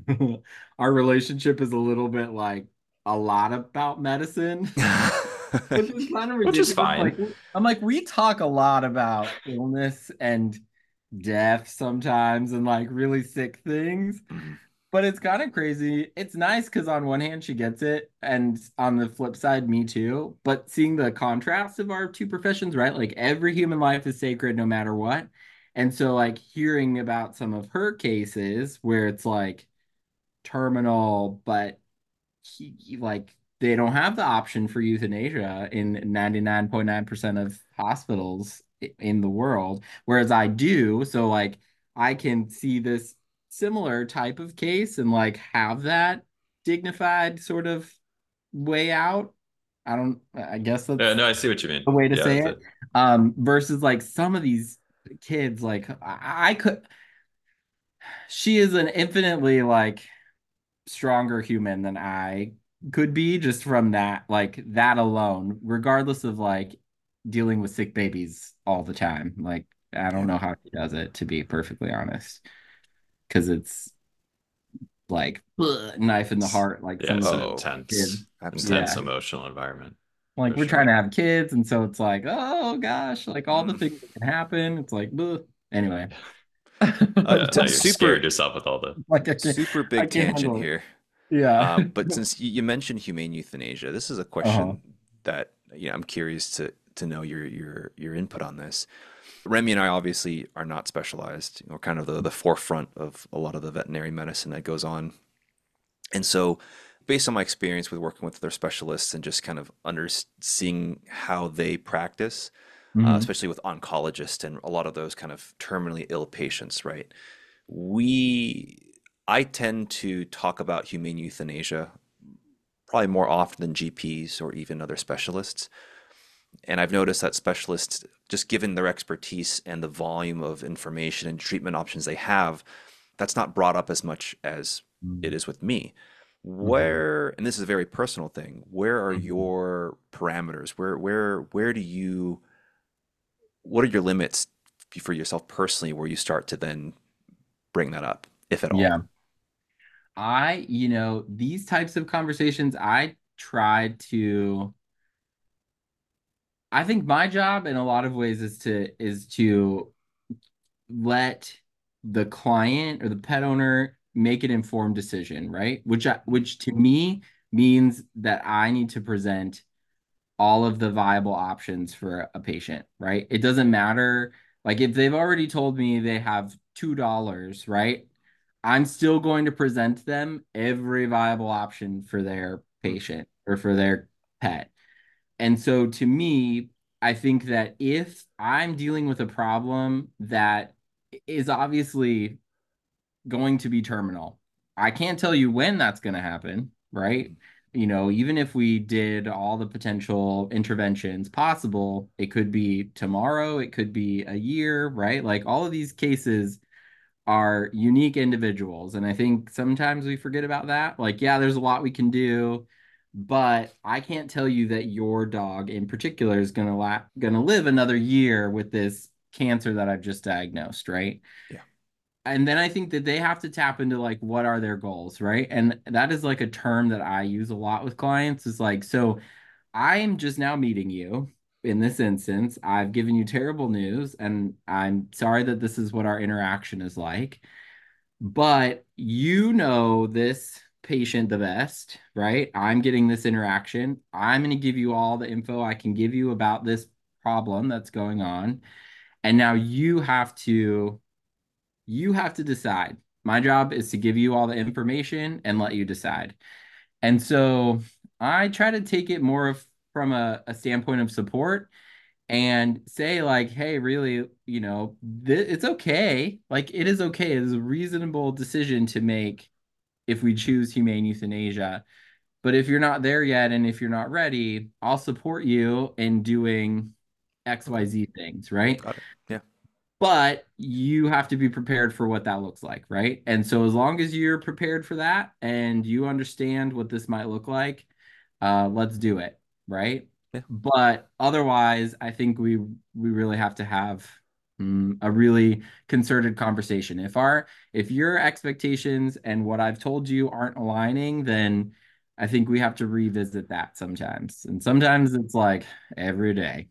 our relationship is a little bit like a lot about medicine, which is kind of Which is ridiculous. Like fine. I'm like we talk a lot about illness and death sometimes and like really sick things. Mhm. But it's kind of crazy. It's nice because on one hand she gets it, and on the flip side, me too. But seeing the contrast of our two professions, right? Like every human life is sacred no matter what. And so like hearing about some of her cases where it's like terminal, but he, he- like they don't have the option for euthanasia in ninety-nine point nine percent of hospitals i- in the world, whereas I do. So like I can see this similar type of case and like have that dignified sort of way out. I don't, I guess Uh, that's no, I see what you mean. the way to Yeah, say that's it. it. Um, versus like some of these kids, like I, I could, she is an infinitely like stronger human than I could be just from that, like that alone, regardless of like dealing with sick babies all the time. Like, I don't Yeah. know how she does it, to be perfectly honest, because it's like ugh, knife in the It's, heart, like yeah, some of it's an those Oh, kids. intense, intense Yeah. absolutely. emotional environment Like for we're trying sure. to have kids, and so it's like, oh gosh, like all the Mm. things that can happen. It's like, ugh. Anyway. Uh, Yeah, t now you're super, scared yourself with all the Like I can't super I big can't tangent handle it. here. Yeah. Um, but since you, you mentioned humane euthanasia, this is a Uh-huh. question that you know I'm curious to to know your your your input on this. Remy and I obviously are not specialized. We're kind of the, the forefront of a lot of the veterinary medicine that goes on. And so, based on my experience with working with their specialists and just kind of under seeing how they practice, uh, Hmm. especially with oncologists and a lot of those kind of terminally ill patients, right? We, I tend to talk about humane euthanasia probably more often than G Ps or even other specialists. And I've noticed that specialists, just given their expertise and the volume of information and treatment options they have, that's not brought up as much as it is with me. Hmm. Where, and this is a very personal thing, where are Hmm. your parameters? Where, where, where do you, what are your limits for yourself personally where you start to then bring that up, if at all? Yeah. I, you know, these types of conversations, I try to, I think my job in a lot of ways is to is to let the client or the pet owner make an informed decision, right? Which I, which to me means that I need to present all of the viable options for a patient, right? It doesn't matter. Like if they've already told me they have two dollars, right? I'm still going to present them every viable option for their Hmm. patient or for their pet. And so to me, I think that if I'm dealing with a problem that is obviously going to be terminal, I can't tell you when that's going to happen, right? You know, even if we did all the potential interventions possible, it could be tomorrow, it could be a year, right? Like all of these cases are unique individuals. And I think sometimes we forget about that. Like, yeah, there's a lot we can do, but I can't tell you that your dog in particular is gonna la gonna live another year with this cancer that I've just diagnosed, right? Yeah. And then I think that they have to tap into like what are their goals, right? And that is like a term that I use a lot with clients is like, so I'm just now meeting you in this instance. I've given you terrible news, and I'm sorry that this is what our interaction is like. But you know this patient the best, right? I'm getting this interaction. I'm going to give you all the info I can give you about this problem that's going on. And now you have to you have to decide. My job is to give you all the information and let you decide. And so I try to take it more of from a, a standpoint of support and say like, hey, really, you know, th- it's okay. Like it is okay. It is a reasonable decision to make if we choose humane euthanasia. But if you're not there yet and if you're not ready, I'll support you in doing Okay. X Y Z things, right? Got it. Yeah. But you have to be prepared for what that looks like, right? And so as long as you're prepared for that and you understand what this might look like, uh, let's do it, right? Yeah. But otherwise, I think we we really have to have mm, a really concerted conversation. If our if your expectations and what I've told you aren't aligning, then I think we have to revisit that sometimes. And sometimes it's like every day.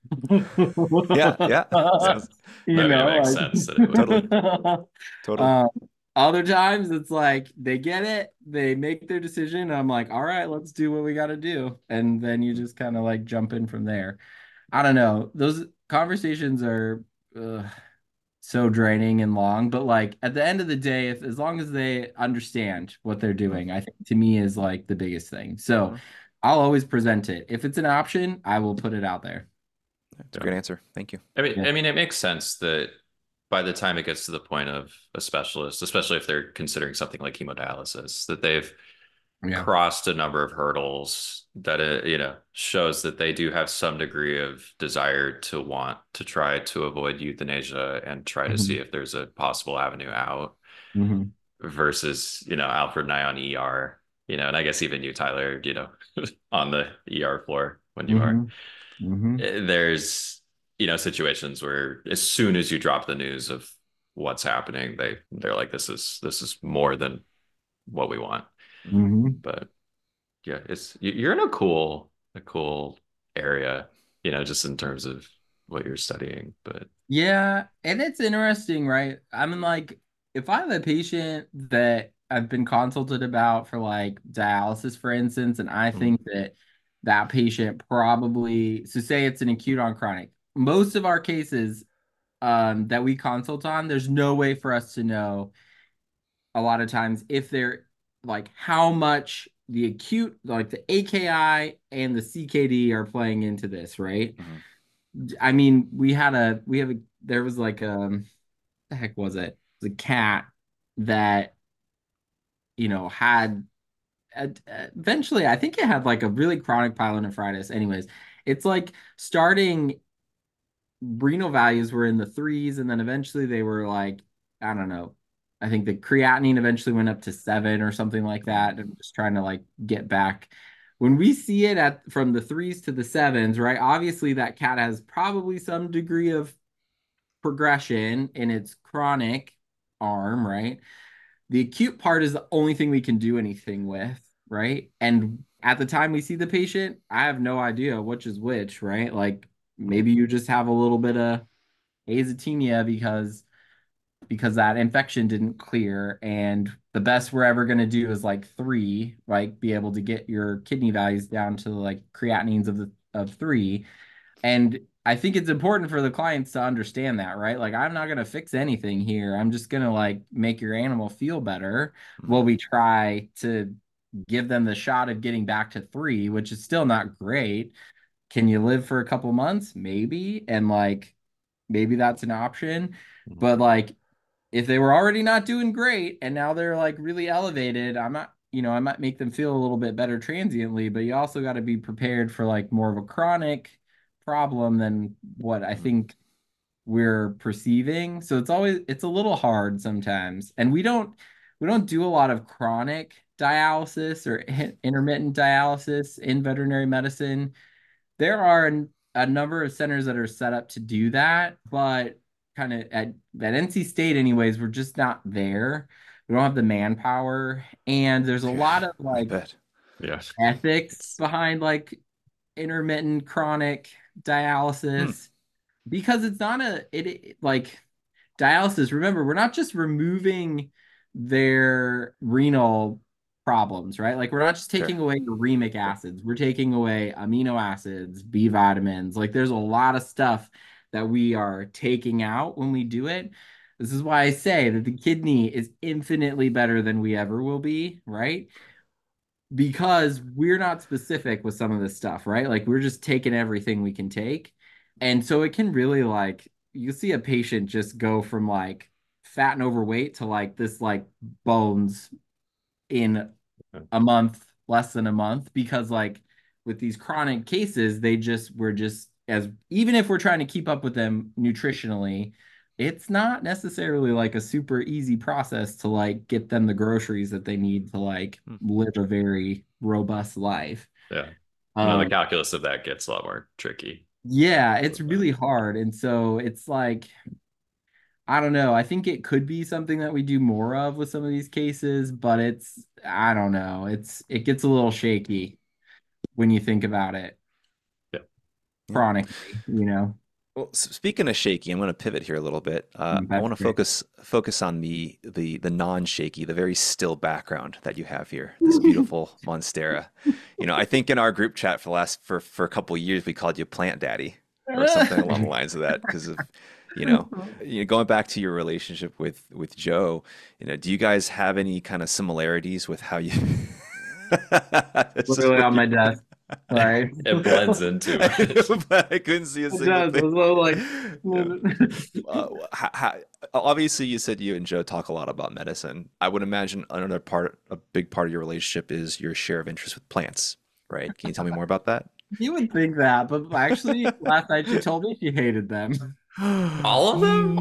Yeah. Yeah. Yeah. Sounds You I mean, it know, makes sense that it would. totally. like Totally. um, other times it's like they get it, they make their decision, and I'm like, all right, let's do what we got to do. And then you just kind of like jump in from there. I don't know. Those conversations are ugh, so draining and long, but like at the end of the day, if as long as they understand what they're Mhm. doing, I think to me is like the biggest thing. So Mhm. I'll always present it. If it's an option, I will put it out there. That's a Yeah. great answer. Thank you. I mean, Yeah. I mean, it makes sense that by the time it gets to the point of a specialist, especially if they're considering something like hemodialysis, that they've Yeah. crossed a number of hurdles that it, you know, shows that they do have some degree of desire to want to try to avoid euthanasia and try to see Mhm. if there's a possible avenue out Mhm. versus, you know, Alfred and I on E R, you know, and I guess even you, Tyler, you know, on the E R floor when you are. Mhm. Mhm. Eh, There's, you know, situations where as soon as you drop the news of what's happening, they they're like, this is this is more than what we want. Mhm. But yeah, it's you- you're in a cool a cool area, you know, just in terms of what you're studying. But Yeah, and it's interesting, right? I mean, like, if I have a patient that I've been consulted about for like dialysis, for instance, and I Mhm. think that that patient probably, so say it's an acute on chronic, most of our cases um, that we consult on, there's no way for us to know a lot of times if they're like how much the acute, like the A K I and the C K D are playing into this, right? Mhm. I mean, we had a we have a there was like um the heck was it? It was a cat that you know had uh, eventually I think it had like a really chronic pyelonephritis. Anyways, it's like starting renal values were in the threes, and then eventually they were like I don't know. I think the creatinine eventually went up to seven or something like that. Mhm. I'm just trying to like get back. When we see it at from the threes to the sevens, right? Obviously, that cat has probably some degree of progression in its chronic arm, right? The acute part is the only thing we can do anything with, right? And at the time we see the patient, I have no idea which is which, right? Like Mhm. maybe you just have a little bit of azotemia because because that infection didn't clear and the best we're ever going to do is like three, like be able to get your kidney values down to like creatinines of the of three. And I think it's important for the clients to understand that, right? Like, I'm not going to fix anything here. I'm just going to like make your animal feel better while Mhm. we try to give them the shot of getting back to three, which is still not great. can you live for a couple months? Maybe. And like, maybe that's an option. Mhm. But like, if they were already not doing great and now they're like really elevated, I'm not, you know, I might make them feel a little bit better transiently, but you also got to be prepared for like more of a chronic problem than what I Mhm. think we're perceiving. So it's always it's a little hard sometimes. And we don't we don't do a lot of chronic dialysis or intermittent dialysis in veterinary medicine. There are an- a number of centers that are set up to do that, but kind of at, at N C State anyways, we're just not there. We don't have the manpower, and there's a lot Yeah, of I like bet. Yeah. ethics behind like intermittent chronic Hmm. dialysis because it's not a it, it like dialysis, remember, we're not just removing their renal problems, right? Like we're not just Sure. taking away uremic acids, we're taking away amino acids, B vitamins. Like there's a lot of stuff that we are taking out when we do it. This is why I say that the kidney is infinitely better than we ever will be, right? Because we're not specific with some of this stuff, right? Like we're just taking everything we can take. And so it can really like you see a patient just go from like fat and overweight to like this like bones in a month, less than a month, because like with these chronic cases, they just we're just as even if we're trying to keep up with them nutritionally, it's not necessarily like a super easy process to like get them the groceries that they need to like Hmm. live a very robust life. Yeah. No, the Um, calculus of that gets a lot more tricky. yeah, it's really hard. And so it's like, I don't know. I think it could be something that we do more of with some of these cases, but it's, I don't know. It's, it gets a little shaky when you think about it Yeah. Yeah. chronically, you know? Well, s- speaking of shaky, I'm going to pivot here a little bit. Uh, Mm, I that's want to great. focus focus on the the the non-shaky, the very still background that you have here. This beautiful Monstera. You know, I think in our group chat for the last for for a couple of years we called you Plant Daddy or something along the lines of that because of you know, you know going back to your relationship with with Joe. You know, do you guys have any kind of similarities with how you? This is Literally what on you. my desk. It, Sorry. it blends in too I much. know, but I couldn't see a It single does. thing. It's so like, Yeah. Uh, ha, ha, obviously, you said you and Joe talk a lot about medicine. I would imagine another part, a big part of your relationship is your share of interest with plants, right? Can you tell me more about that? you would think that, but actually, last night she told me she hated them. All of them?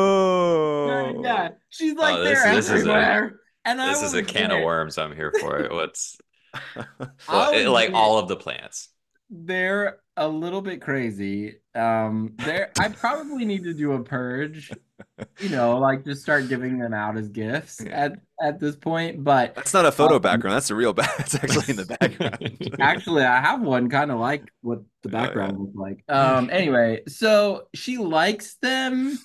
Yeah, yeah. No. She's Oh, like, this they're this is a everywhere. And I this is will a can of admit, worms. I'm here for it. What's well, I'll it, like all admit of the plants. they're a little bit crazy. Um, they're I probably need to do a purge, you know, like just start giving them out as gifts Yeah. at at this point. But That's not a photo um, background. That's the real back. That's actually in the background. actually, I have one kind of like what the Oh yeah. background looks like. Um, anyway, so she likes them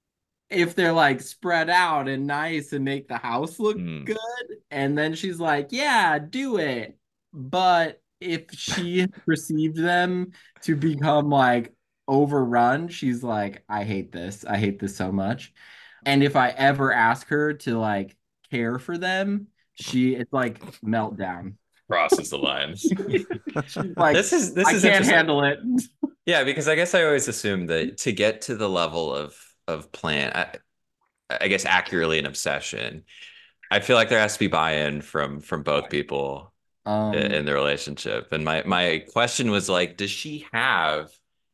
if they're like spread out and nice and make the house look Hmm. good. And then she's like, yeah, do it. But if she perceived them to become like overrun, she's like, I hate this. I hate this so much. And if I ever ask her to like care for them, she it's like meltdown. Crosses the lines. She's like, This is this I is can't interesting. handle it. Yeah, because I guess I always assumed that to get to the level of of plant, I, I guess accurately an obsession, I feel like there has to be buy-in from from both people i- Um, in the relationship. And my my question was like, does she have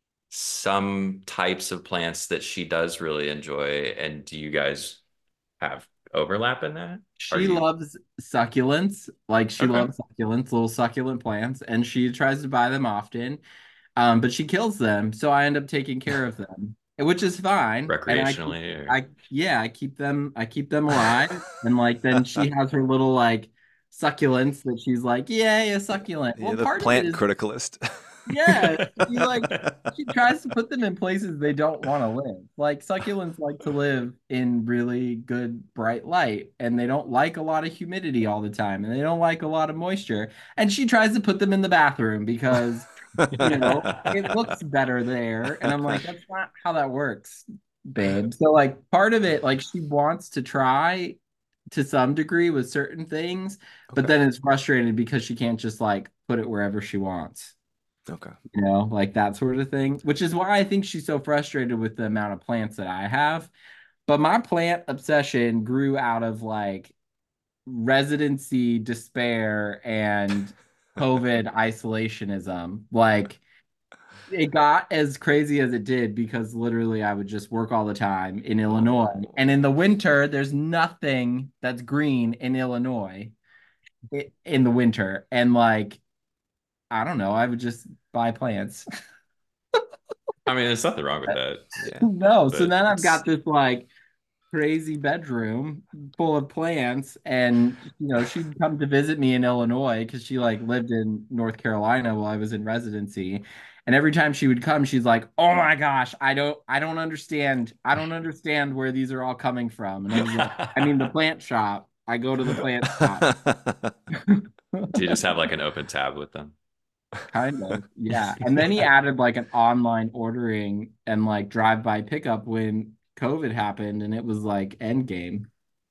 some types of plants that she does really enjoy? And do you guys have overlap in that? Are She you loves succulents, like she okay? loves succulents, little succulent plants, and she tries to buy them often. Um, but she kills them, so I end up taking care of them, which is fine. And I keep, Recreationally or I yeah, I keep them, I keep them alive. And like then she has her little like succulents that she's like, yeah, yeah, succulent. Yeah, Well, the part of it plant is criticalist. yeah, she like she tries to put them in places they don't want to live. Like succulents like to live in really good bright light and they don't like a lot of humidity all the time and they don't like a lot of moisture. And she tries to put them in the bathroom because, you know, it looks better there. And I'm like, that's not how that works, babe. So like part of it, like she wants to try to some degree with certain things, but Okay. then it's frustrating because she can't just like put it wherever she wants. Okay. you know, like that sort of thing, which is why I think she's so frustrated with the amount of plants that I have. But my plant obsession grew out of like residency despair and COVID isolationism. Like it got as crazy as it did because literally I would just work all the time in Illinois. And in the winter, there's nothing that's green in Illinois i- in the winter. And like, I don't know, I would just buy plants. I mean, there's nothing wrong with that, Yeah. No, so but then I've It's got this like crazy bedroom full of plants, and you know she'd come to visit me in Illinois because she like lived in North Carolina while I was in residency. And every time she would come, she's like, "Oh my gosh, I don't I don't understand. I don't understand where these are all coming from." And I was like, "I mean the plant shop. I go to the plant shop." do you just have like an open tab with them? Kind of, yeah. And then he added like an online ordering and like drive-by pickup when COVID happened, and it was like end game.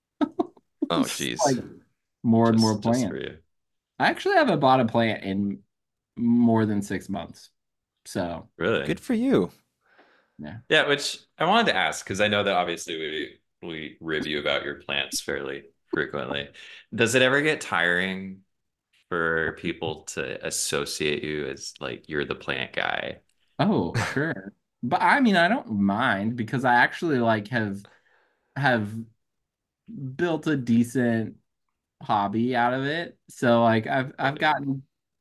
Oh, It's like geez. more and more Just just for plants. you. I actually haven't bought a plant in more than six months. So, Really? Good for you. yeah. Yeah, which I wanted to ask because I know that obviously we we review about your plants fairly frequently. Does it ever get tiring for people to associate you as like you're the plant guy? Oh, sure. But I mean, I don't mind because I actually like have have built a decent hobby out of it. So like I've I've Right. gotten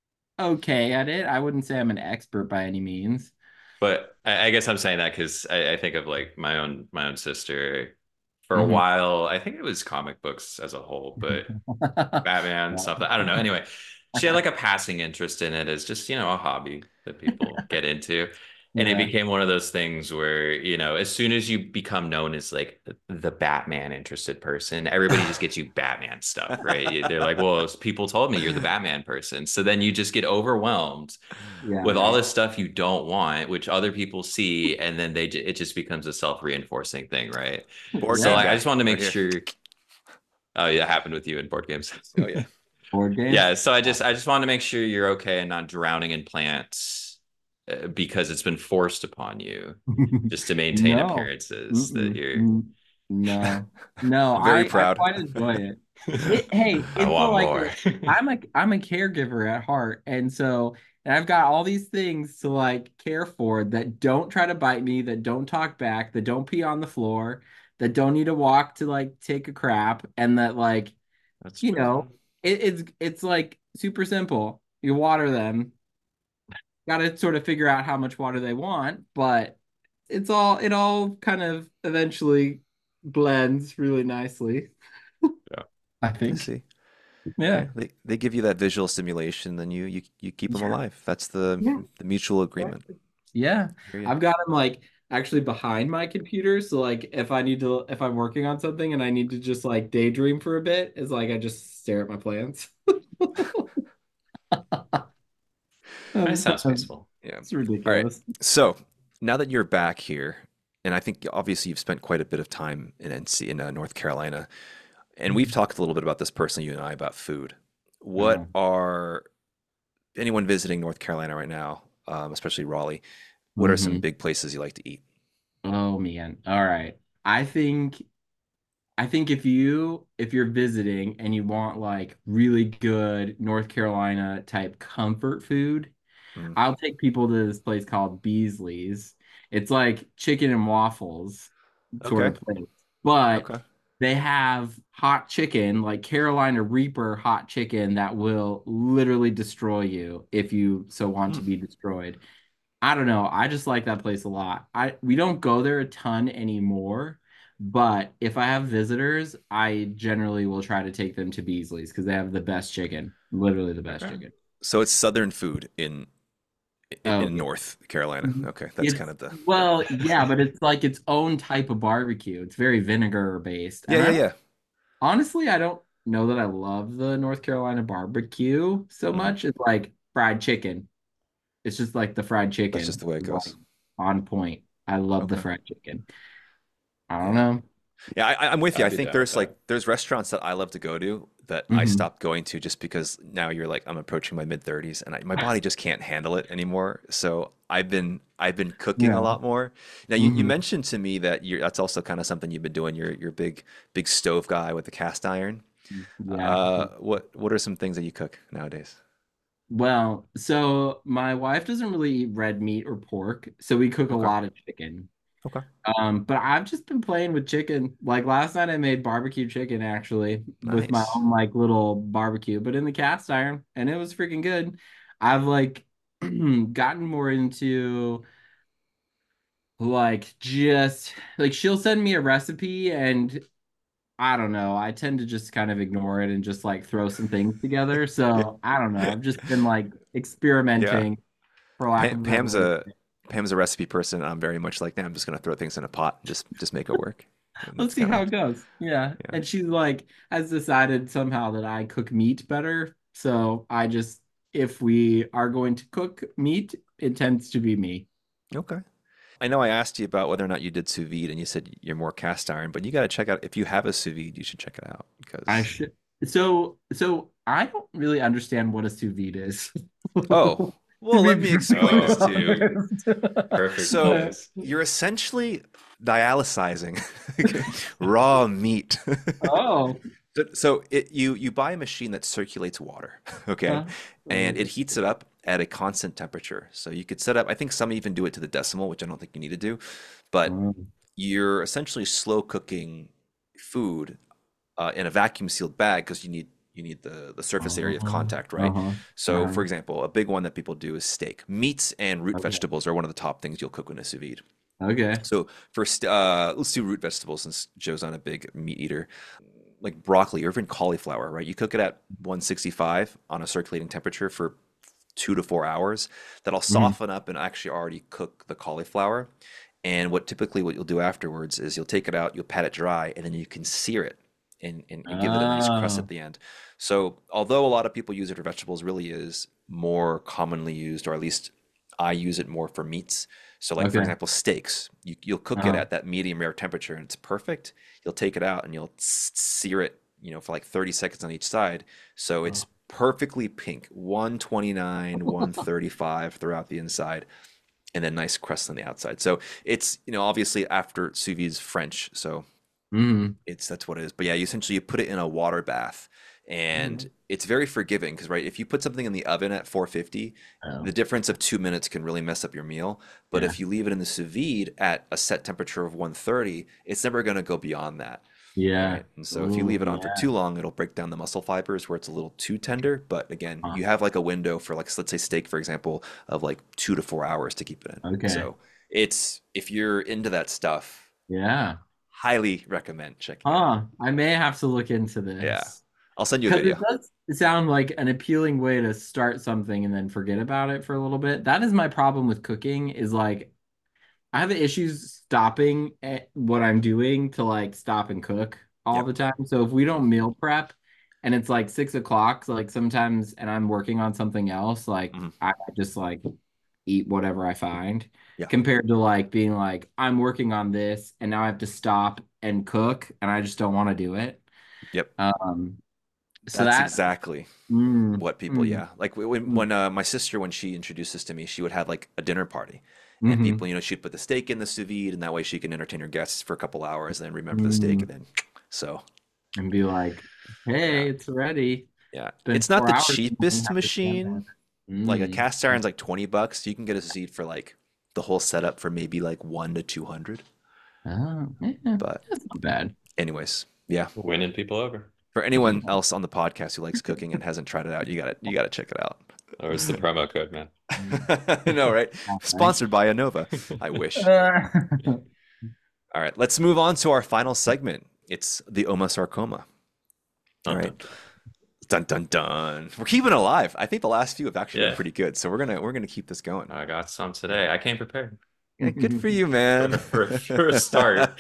okay at it. I wouldn't say I'm an expert by any means. But I, I guess I'm saying that because I, I think of like my own my own sister for a Mhm. while. I think it was comic books as a whole, but Batman, Yeah. something. I don't know. Anyway, she had like a passing interest in it as just, you know, a hobby that people get into. And it Yeah. became one of those things where, you know, as soon as you become known as like the Batman interested person, everybody just gets you Batman stuff, right? They're like, well, people told me you're the Batman person. So then you just get overwhelmed Yeah, with all right. this stuff you don't want, which other people see, and then they it just becomes a self-reinforcing thing, right? Board So game Yeah. like, I guy just wanted to right make here. sure. Oh, yeah, that happened with you in board games. Oh yeah. Board games? Yeah, so I just I just want to make sure you're okay and not drowning in plants uh, because it's been forced upon you just to maintain No. appearances that Mm-mm. you're Mm, no. No, Very I I proud. quite enjoy it. It hey, I it's a, want like more. a, I'm a I'm a caregiver at heart, and so and I've got all these things to like care for that don't try to bite me, that don't talk back, that don't pee on the floor, that don't need to walk to like take a crap, and that like That's you true. know it, it's it's like super simple. You water them, got to sort of figure out how much water they want, but it's all it all kind of eventually blends really nicely, Yeah. I I think. see. Yeah. Yeah, they they give you that visual stimulation, then you you you keep them Yeah. alive. That's the Yeah. the mutual agreement. Exactly. Yeah. Hear ya. I've got them like actually behind my computer. So like if I need to if I'm working on something and I need to just like daydream for a bit, it's like I just stare at my plants. That Um, sounds um, peaceful. Yeah. it's All right. ridiculous. So now that you're back here, and I think obviously you've spent quite a bit of time in N C in uh, North Carolina, and we've talked a little bit about this personally, you and I, about food. What Oh. are anyone visiting North Carolina right now, um, especially Raleigh? What are some Mhm. big places you like to eat? Oh man. All right. I think I think if you if you're visiting and you want like really good North Carolina type comfort food, Mm, I'll take people to this place called Beasley's. It's like chicken and waffles sort okay. of place. But Okay. they have hot chicken, like Carolina Reaper hot chicken that will literally destroy you if you so want Hmm. to be destroyed. I don't know. I just like that place a lot. I we don't go there a ton anymore, but if I have visitors, I generally will try to take them to Beasley's because they have the best chicken, literally the best Okay. chicken. So it's Southern food in in, Oh in yeah. North Carolina. Mhm. Okay, that's kind It's of the well, yeah, but it's like its own type of barbecue. It's very vinegar based. yeah, And I yeah, don't yeah. honestly, I don't know that I love the North Carolina barbecue so Hmm. much. It's like fried chicken. It's just like the fried That's just chicken, the way it like goes. on point. I love the Okay. fried chicken. I don't Yeah. know. Yeah, I, I'm with you. I'd I be think down with there's like that. there's restaurants that I love to go to that I Hmm. stopped going to just because now you're like I'm approaching my mid thirties and I, my body just can't handle it anymore. So I've been I've been cooking a Yeah. lot more. Now you, you Hmm. mentioned to me that you're that's also kind of something you've been doing. You're you're a big big stove guy with the cast iron. Yeah. Uh, what what are some things that you cook nowadays? Well, so my wife doesn't really eat red meat or pork, so we cook a Okay. lot of chicken. Okay. Um, but I've just been playing with chicken. Like last night I made barbecue chicken actually with my Nice. own like little barbecue, but in the cast iron, and it was freaking good. I've like gotten more into like just like she'll send me a recipe and I don't know. I tend to just kind of ignore it and just like throw some things together. Yeah. So I don't know. I've just been like Yeah. experimenting, for lack Pam, of a better Pam's way to a say it. Pam's a recipe person. I'm very much like, nah, I'm just gonna throw things in a pot and just just make it work. And Let's that's see kind of how it goes. Yeah. yeah. And she's like has decided somehow that I cook meat better. So I just if we are going to cook meat, it tends to be me. Okay. I know I asked you about whether or not you did sous vide, and you said you're more cast iron, but you got to check out if you have a sous vide, you should check it out I because should so so I don't really understand what a sous vide is. oh, To well, be let me explain brutally this to you. honest. Perfect So But- place. you're essentially dialysizing raw meat. oh. So so it, you you buy a machine that circulates water, okay, Uh, and it heats it up at a constant temperature. So you could set up. I think some even do it to the decimal, which I don't think you need to do, but uh, you're essentially slow cooking food uh, in a vacuum sealed bag because you need you need the the surface area of uh-huh. contact, right? Uh-huh. So, Uh-huh. for example, a big one that people do is steak. Meats and root Okay. vegetables are one of the top things you'll cook in a sous vide. Okay. So, first, uh, let's do root vegetables since Joe's not a big meat eater. Like broccoli or even cauliflower, right? You cook it at one sixty-five on a circulating temperature for two to four hours. That'll Mhm. soften up and actually already cook the cauliflower. And what typically what you'll do afterwards is you'll take it out, you'll pat it dry, and then you can sear it and, and, and give it a nice crust at Oh. the end. So although a lot of people use it for vegetables, really is more commonly used, or at least I use it more for meats. So like for Okay. example, steaks, you, you'll cook it Uh-huh. at that medium rare temperature and it's perfect. You'll take it out and you'll s- sear it, you know, for like thirty seconds on each side. So it's perfectly pink, one twenty-nine, one thirty-five throughout the inside and then nice crust on the outside. So it's, you know, obviously after sous vide is French, so Mm. it's that's what it is. But yeah, you essentially you put it in a water bath and Mm. it's very forgiving because right, if you put something in the oven at four fifty, the Oh. difference of two minutes can really mess up your meal. But Yeah. if you leave it in the sous vide at a set temperature of one thirty, it's never going to go beyond that. Yeah. Right. And so if you Oh, leave it on for yeah. too long, it'll break down the muscle fibers where it's a little too tender. But again, Uh, you have like a window for like, let's say steak, for example, of like two to four hours to keep it in. okay. So it's, if you're into that stuff, Yeah. highly recommend checking it out. Huh. I may have to look into Yeah. this. I'll send you a Because it video. does sound like an appealing way to start something and then forget about it for a little bit. That is my problem with cooking, is like I have issues stopping at what I'm doing to like stop and cook all Yep. the time. So if we don't meal prep and it's like six o'clock, like sometimes, and I'm working on something else, like Mhm. I just like eat whatever I find Yeah. compared to like being like, I'm working on this and now I have to stop and cook and I just don't want to do it. Yep. Um, so That's that, exactly mm, what people, mm, yeah. Like when mm, when uh, my sister, when she introduced this to me, she would have like a dinner party, and mhm, people, you know, she'd put the steak in the sous vide, and that way she can entertain her guests for a couple hours, and then remember the steak, mm, and then so and be like, yeah, hey, it's ready. yeah. It's been It's not four the hours and I cheapest have to stand there. machine. Like a Mm. cast iron's like twenty bucks. You can get a sous vide for like the whole setup for maybe like one to two hundred. Oh, yeah, But that's not bad. anyways, yeah. Winning people over. For anyone else on the podcast who likes cooking and hasn't tried it out, you gotta you gotta check it out. Or it's the promo code, man. I know, right? Sponsored by Anova. I wish. Uh, All right, let's move on to our final segment. It's the omasarcoma. All Dun, right. dun, dun. Dun dun dun. We're keeping it alive. I think the last few have actually been Yeah, pretty good. So we're gonna we're gonna keep this going. I got some today. I came prepared Yeah, good for you, man. for, for, for a start.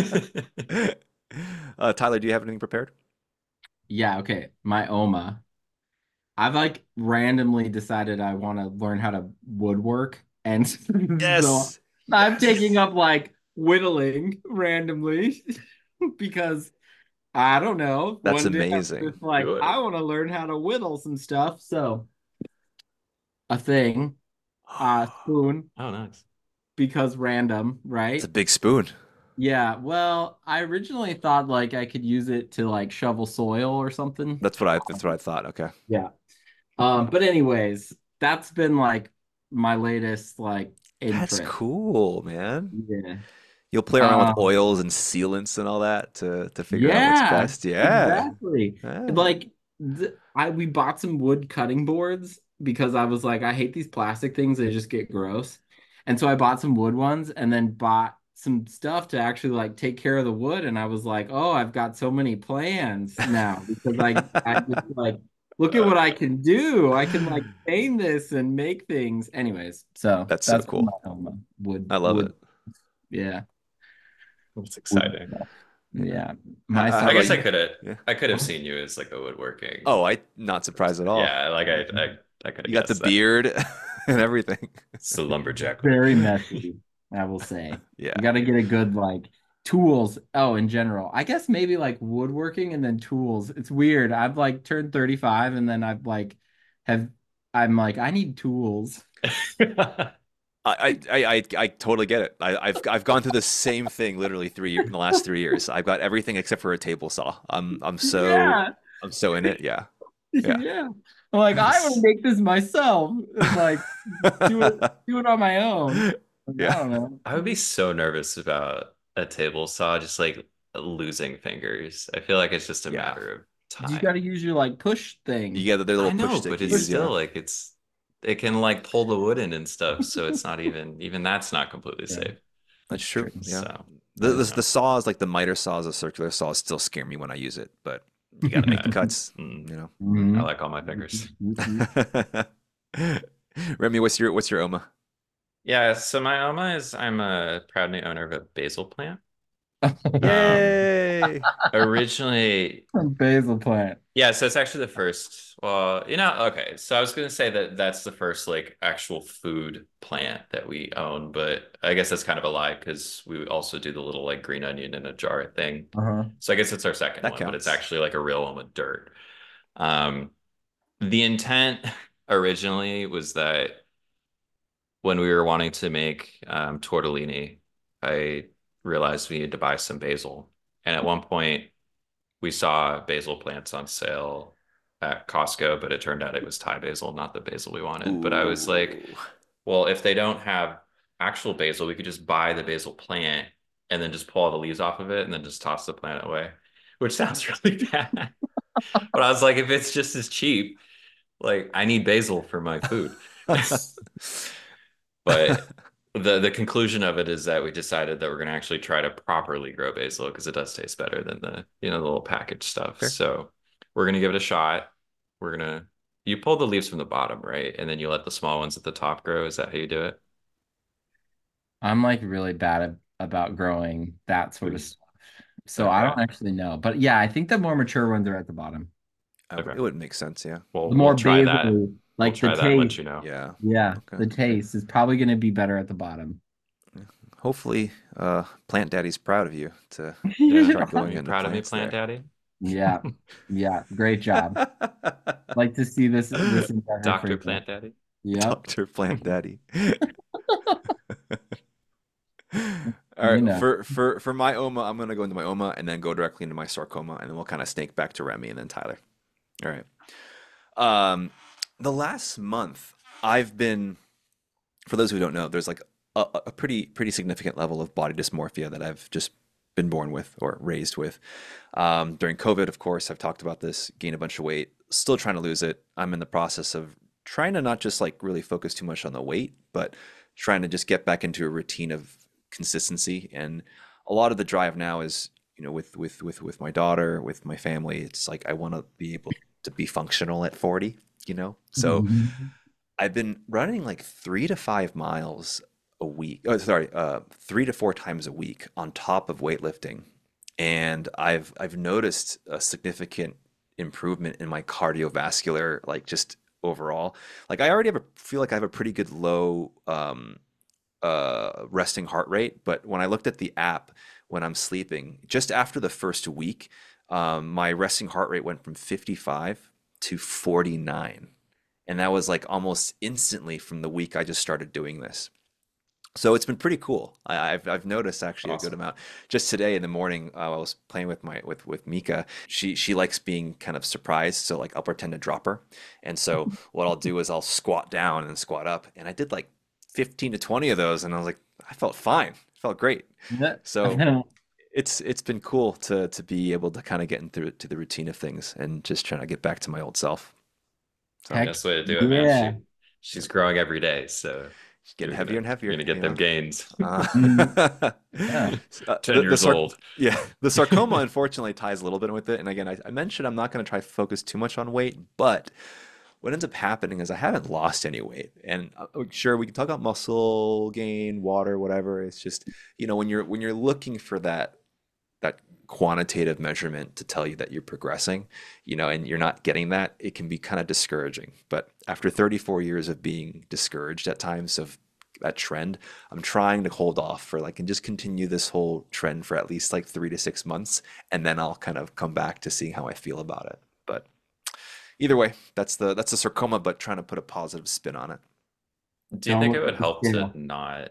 uh, Tyler, do you have anything prepared? yeah, okay. My Oma. I've like randomly decided I want to learn how to woodwork. And so Yes. I'm Yes. taking up like whittling randomly because I don't know. That's One day I was amazing. just like, Do I it. want to learn how to whittle some stuff. So a thing, uh, spoon, Oh, nice. because random, It's a right? big spoon. Yeah. Well, I originally thought like I could use it to like shovel soil or something. That's what I that's what I thought. Okay. Yeah. Um, but anyways, that's been like my latest like That's interest. cool, man. Yeah. You'll play around with Um, oils and sealants and all that to to figure out what's yeah, best. Yeah. exactly. Yeah. Like th I we bought some wood cutting boards because I was like, I hate these plastic things, they just get gross. And so I bought some wood ones and then bought some stuff to actually like take care of the wood. And I was like, oh, I've got so many plans now because I I just like look at what I can do. I can like paint this and make things. Anyways, so That's so that's my cool. home wood I love wood. it. Yeah. That's Wood exciting. stuff. Yeah. Yeah. How, My how I about guess son. I you? could have Yeah. I could have seen you as like a woodworking Oh, I not surprised at person. all. Yeah, like I I, I could You have got the guessed that. beard and everything. It's the lumberjack look. Very messy, I will say. Yeah. You got to get a good like tools. Oh, in general, I guess maybe like woodworking and then tools. It's weird. I've like turned thirty-five and then I've like have I'm like I need tools. I, I, I, I totally get it. I, I've I've gone through the same thing literally three year, in the last three years. I've got everything except for a table saw. I'm I'm so Yeah. I'm so in it. Yeah. Yeah. Yeah. I'm like I want to make this myself and like do it do it on my own. Like, I Yeah. don't know. I would be so nervous about a table saw just like losing fingers. I feel like it's just a Yeah. matter of You got to time. use your like push You thing. get their I little push know, stick but you it's Push use. still Yeah. like it's it can like pull the wood in and stuff, so it's not even even that's not completely Yeah, safe. That's true. true. Yeah. So The, I the don't the know. saws like the miter saws, the circular saws still scare me when I use it, but you got to make the Uh, cuts, mm, you I Mhm. like all my fingers. know. Remy, what's your what's your O M A? Yeah, so my Oma is I'm a proud new owner of a basil plant. Um, Yay! originally Basil plant. Yeah, so it's actually the first. Well, you know, okay. So I was gonna say that that's the first like actual food plant that we own, but I guess that's kind of a lie because we also do the little like green onion in a jar thing. Uh-huh. So I guess it's our second That one, but it's counts. actually like a real one with dirt. Um, the intent originally was that when we were wanting to make um, tortellini, I realized we needed to buy some basil. And at one point, we saw basil plants on sale at Costco, but it turned out it was Thai basil, not the basil we wanted. But I was like, Ooh. well, if they don't have actual basil, we could just buy the basil plant and then just pull all the leaves off of it and then just toss the plant away, which sounds really bad. But I was like, if it's just as cheap, like I need basil for my food. But the the conclusion of it is that we decided that we're going to actually try to properly grow basil because it does taste better than the, you know, the little packaged stuff. Fair. So we're going to give it a shot. We're going to, you pull the leaves from the bottom, right? And then you let the small ones at the top grow. Is that how you do it? I'm like really bad at, about growing that sort of stuff. So I Okay. don't actually know. But yeah, I think the more mature ones are at the bottom. I would, Okay. it would make sense, yeah. The Well, we'll more try that. basil, We'll like the try that and let taste, you know. Yeah. yeah, Okay. the taste is probably going to be better at the bottom. Hopefully, uh, Plant Daddy's proud of you to Yeah. start Are going you into proud of me, plants Plant there. Daddy? Yeah, yeah, great job. Like to see this this endeavor for Doctor you. Plant Daddy? Yep, Doctor Plant Daddy. All you right, know. for for for my O M A, I'm gonna go into my O M A and then go directly into my sarcoma, and then we'll kind of snake back to Remy and then Tyler. All right. Um, the last month, I've been, for those who don't know, there's like a, a pretty pretty significant level of body dysmorphia that I've just been born with or raised with. Um, during COVID, of course, I've talked about this, gained a bunch of weight, still trying to lose it. I'm in the process of trying to not just like really focus too much on the weight, but trying to just get back into a routine of consistency. And a lot of the drive now is, you know, with with with with my daughter, with my family, it's like I want to be able to be functional at forty, you know? So Mhm. I've been running like three to five miles a week. Oh, sorry, uh, three to four times a week on top of weightlifting, and I've I've noticed a significant improvement in my cardiovascular, like just overall. Like I already have a feel like I have a pretty good low um, uh, resting heart rate, but when I looked at the app when I'm sleeping, just after the first week, um, my resting heart rate went from fifty-five to forty-nine. And that was like almost instantly from the week I just started doing this. So it's been pretty cool. I, I've I've noticed actually a good Awesome. amount. Just today in the morning, uh, I was playing with my with with Mika. She she likes being kind of surprised, so like I'll pretend to drop her. And so what I'll do is I'll squat down and squat up, and I did like fifteen to twenty of those, and I was like, I felt fine. It felt great. Yeah. So it's it's been cool to to be able to kind of get into to the routine of things and just trying to get back to my old self. So Heck Best way to do it, man. yeah. She she's growing every day, so getting you're heavier gonna and you're heavier, gonna get you them know. gains. Uh, Mm, yeah. uh, Ten the, the years sar old. yeah, the sarcoma unfortunately ties a little bit with it. And again, I, I mentioned I'm not going to try to focus too much on weight, but what ends up happening is I haven't lost any weight. And uh, uh, sure, we can talk about muscle gain, water, whatever. It's just, you know, when you're when you're looking for that that quantitative measurement to tell you that you're progressing, you know, and you're not getting that, it can be kind of discouraging. But after thirty-four years of being discouraged at times of that trend, I'm trying to hold off for like and just continue this whole trend for at least like three to six months, and then I'll kind of come back to seeing how I feel about it. But either way, that's the that's the sarcoma, but trying to put a positive spin on it. Do you Don't think it look would at the help to scale. not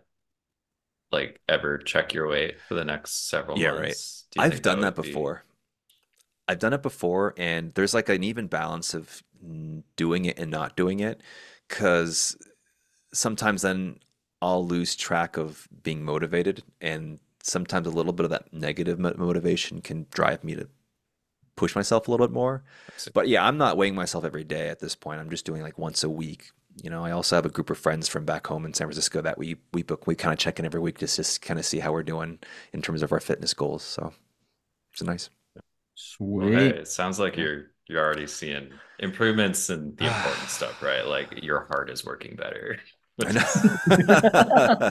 like ever check your weight for the next several Yeah, right. months? Do you I've think that done that would be before. I've done it before, and there's like an even balance of mm, doing it and not doing it, because sometimes then I'll lose track of being motivated, and sometimes a little bit of that negative mo- motivation can drive me to push myself a little bit more. But yeah, I'm not weighing myself every day at this point. I'm just doing like once a week. You know, I also have a group of friends from back home in San Francisco that we we book we kind of check in every week just to kind of see how we're doing in terms of our fitness goals. So it's nice. well, hey, Sweet. it sounds like Yeah. you're you're already seeing improvements in the important stuff, right? Like your heart is working better, I which is know.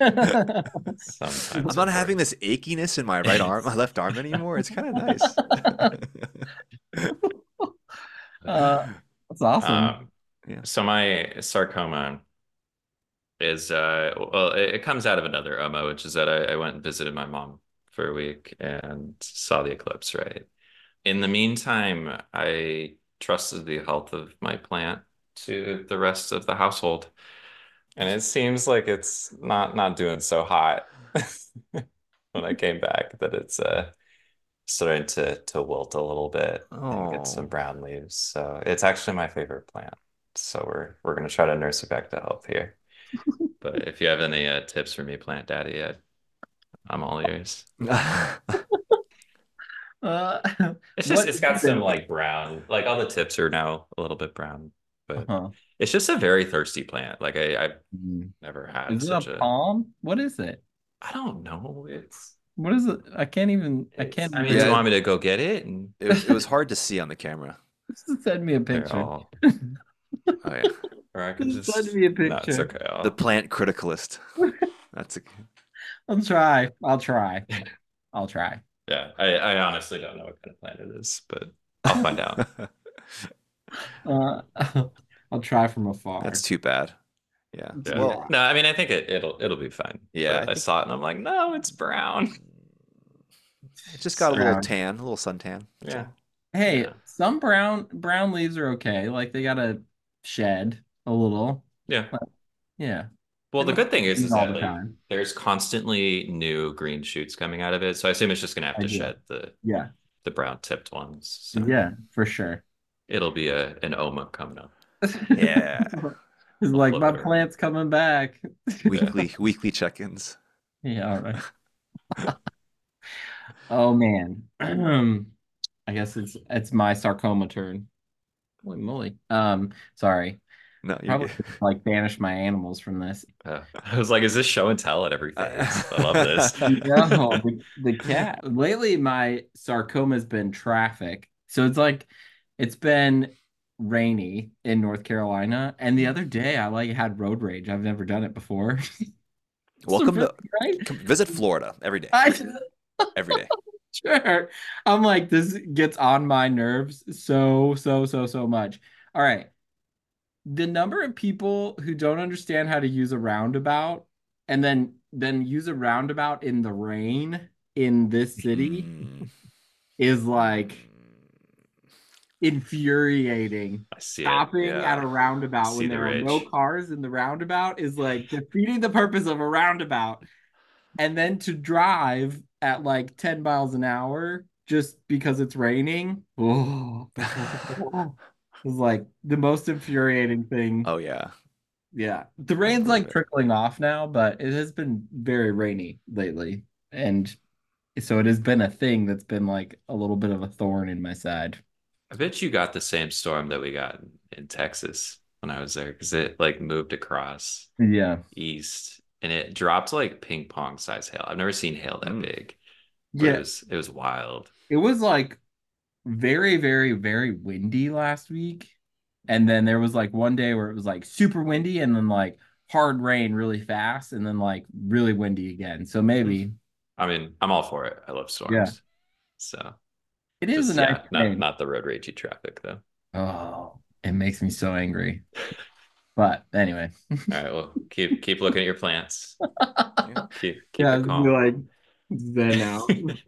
I'm sometimes not having important. this achiness in my right arm, my left arm anymore. It's kind of nice. Uh, that's awesome. Um, Yeah. so my sarcoma is uh well it, it comes out of another O M O, which is that I, I went and visited my mom for a week and saw the eclipse, right? In the meantime, I trusted the health of my plant to the rest of the household. And it seems like it's not not doing so hot when I came back, that it's uh starting to to wilt a little bit and get some Oh. brown leaves. So it's actually my favorite plant. So we're we're gonna try to nurse it back to health here. But if you have any uh, tips for me, Plant Daddy, I, I'm all ears. Uh, It's just what it's got is some it? like brown, like all the tips are now a little bit brown, but Uh-huh. it's just a very thirsty plant. Like I, I've Mm. never had Is it a such a, palm? What is it? I don't know. It's What is it? I can't even. I it's can't I mean, do you Yeah, even. want me to go get it? And it was it was hard to see on the camera. Just send me a here, picture. I'll Oh yeah. or I can Just send just me a no, it's picture. okay. The I'll plant criticalist. That's a I'll try. I'll try. I'll try. yeah, I, I honestly don't know what kind of plant it is, but I'll find out. Uh, I'll try from That's afar. too bad. Yeah. Let's Yeah. try. Well, No, I mean I think it it'll it'll be fine. yeah, I But I think saw it and I'm like, no, it's brown. it just got a So little Brown. tan, a little suntan. That's yeah. all. Hey, Yeah. some brown brown leaves are okay. Like they gotta shed a little. Yeah. But yeah, Well, they the don't good thing is, need is all that the like time. there's constantly new green shoots coming out of it. So I assume it's just gonna have to Ideal. shed the Yeah. the brown tipped ones. So Yeah, for sure. it'll be a an O M A coming up. Yeah. It's I'll like flip my it around. plant's coming back. Yeah. Weekly weekly check-ins. Yeah, all right. Oh man. I guess it's it's my sarcoma turn. Holy moly. Um, sorry. No, you're Probably good. like banish my animals from this. Uh, I was like, is this show and tell at every phase? I love this. No, the, the cat. Lately, my sarcoma's been traffic. So it's like it's been rainy in North Carolina. And the Mhm. other day I like had road rage. I've never done it before. So Welcome really, to right? come visit Florida every day. I Every day. sure. I'm like, this gets on my nerves so, so, so, so much. All right. The number of people who don't understand how to use a roundabout and then then use a roundabout in the rain in this city Mm. is like infuriating. I see it. Stopping Yeah. at a roundabout see when the there are no rage. cars in the roundabout is like defeating the purpose of a roundabout. And then to drive at like ten miles an hour just because it's raining. Oh, is like the most infuriating thing. Oh yeah. Yeah. The I rain's believe like it. trickling off now, but it has been very rainy lately. And so it has been a thing that's been like a little bit of a thorn in my side. I bet you got the same storm that we got in, in Texas when I was there because it like moved across Yeah. east and it dropped like ping pong size hail. I've never seen hail that Mm. big, but it Yeah. was it was wild. It was like very, very, very windy last week. And then there was like one day where it was like super windy and then like hard rain really fast and then like really windy again. So maybe, I mean, I'm all for it. I love yeah, storms. So it is a just nice yeah, not change. not the road ragey traffic though. Oh, it makes me so angry. But anyway, All right, well, keep keep looking at your plants. Yeah. Keep keep yeah, it it'd be calm. like zen out.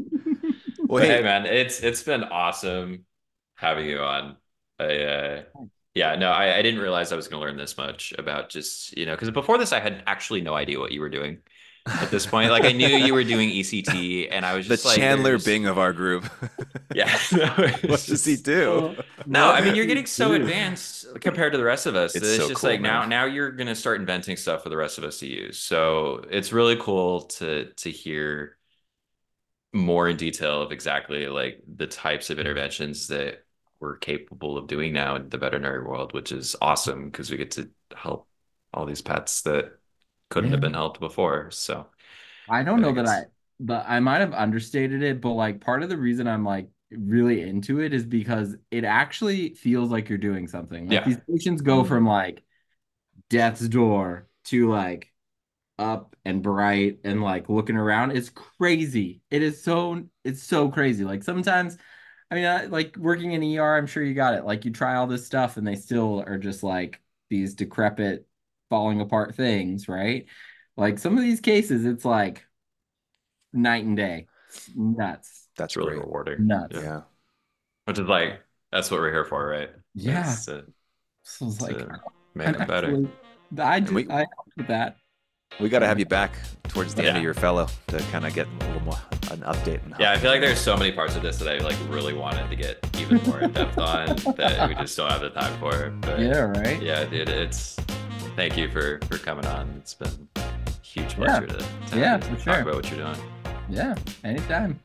Well, But hey, hey, man, it's it's been awesome having you on. I uh yeah, no, I, I didn't realize I was going to learn this much about just, you know, because before this I had actually no idea what you were doing at this point. Like I knew you were doing E C T and I was the just like Chandler there's Bing of our group. yeah, no, What it's does he just do? no, I mean you're What getting do so you do? advanced compared to the rest of us. It's It's so just cool, like now man. now you're gonna start inventing stuff for the rest of us to use. So it's really cool to to hear more in detail of exactly like the types of interventions that we're capable of doing now in the veterinary world, which is awesome because we get to help all these pets that couldn't Yeah. have been helped before. So I don't I know think that I, it's but I might have understated it, but like part of the reason I'm like really into it is because it actually feels like you're doing something. Like yeah. these patients go from like death's door to like up and bright and like looking around. It's crazy. It is so it's so crazy. Like sometimes, I mean, I, like working in E R, I'm sure you got it. Like you try all this stuff and they still are just like these decrepit, falling apart things, right? Like some of these cases, it's like night and day. It's nuts. That's Really great. rewarding. Nuts. Yeah. Yeah. Which is like that's what we're here for, right? Yeah. Is to So it's like to make I'm them better. actually I And just we I helped with that. we got to have So you back towards the end Yeah. of your fellow to kind of get a little more an update. On how Yeah, I feel like there's so many parts of this that I like really wanted to get even more in depth on that we just don't have the time for. But yeah, right? yeah, dude, it's thank you for for coming on. It's been a huge Yeah. pleasure to, to Yeah, have you for talk sure. about what you're doing. Yeah, anytime.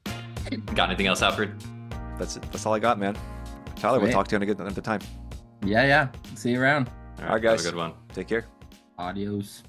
Got anything else, Alfred? That's it. That's all I got, man. Tyler, we'll Sweet. talk to you another time. Yeah, yeah. See you around. All All right, have guys. a good one. Take care. Adios.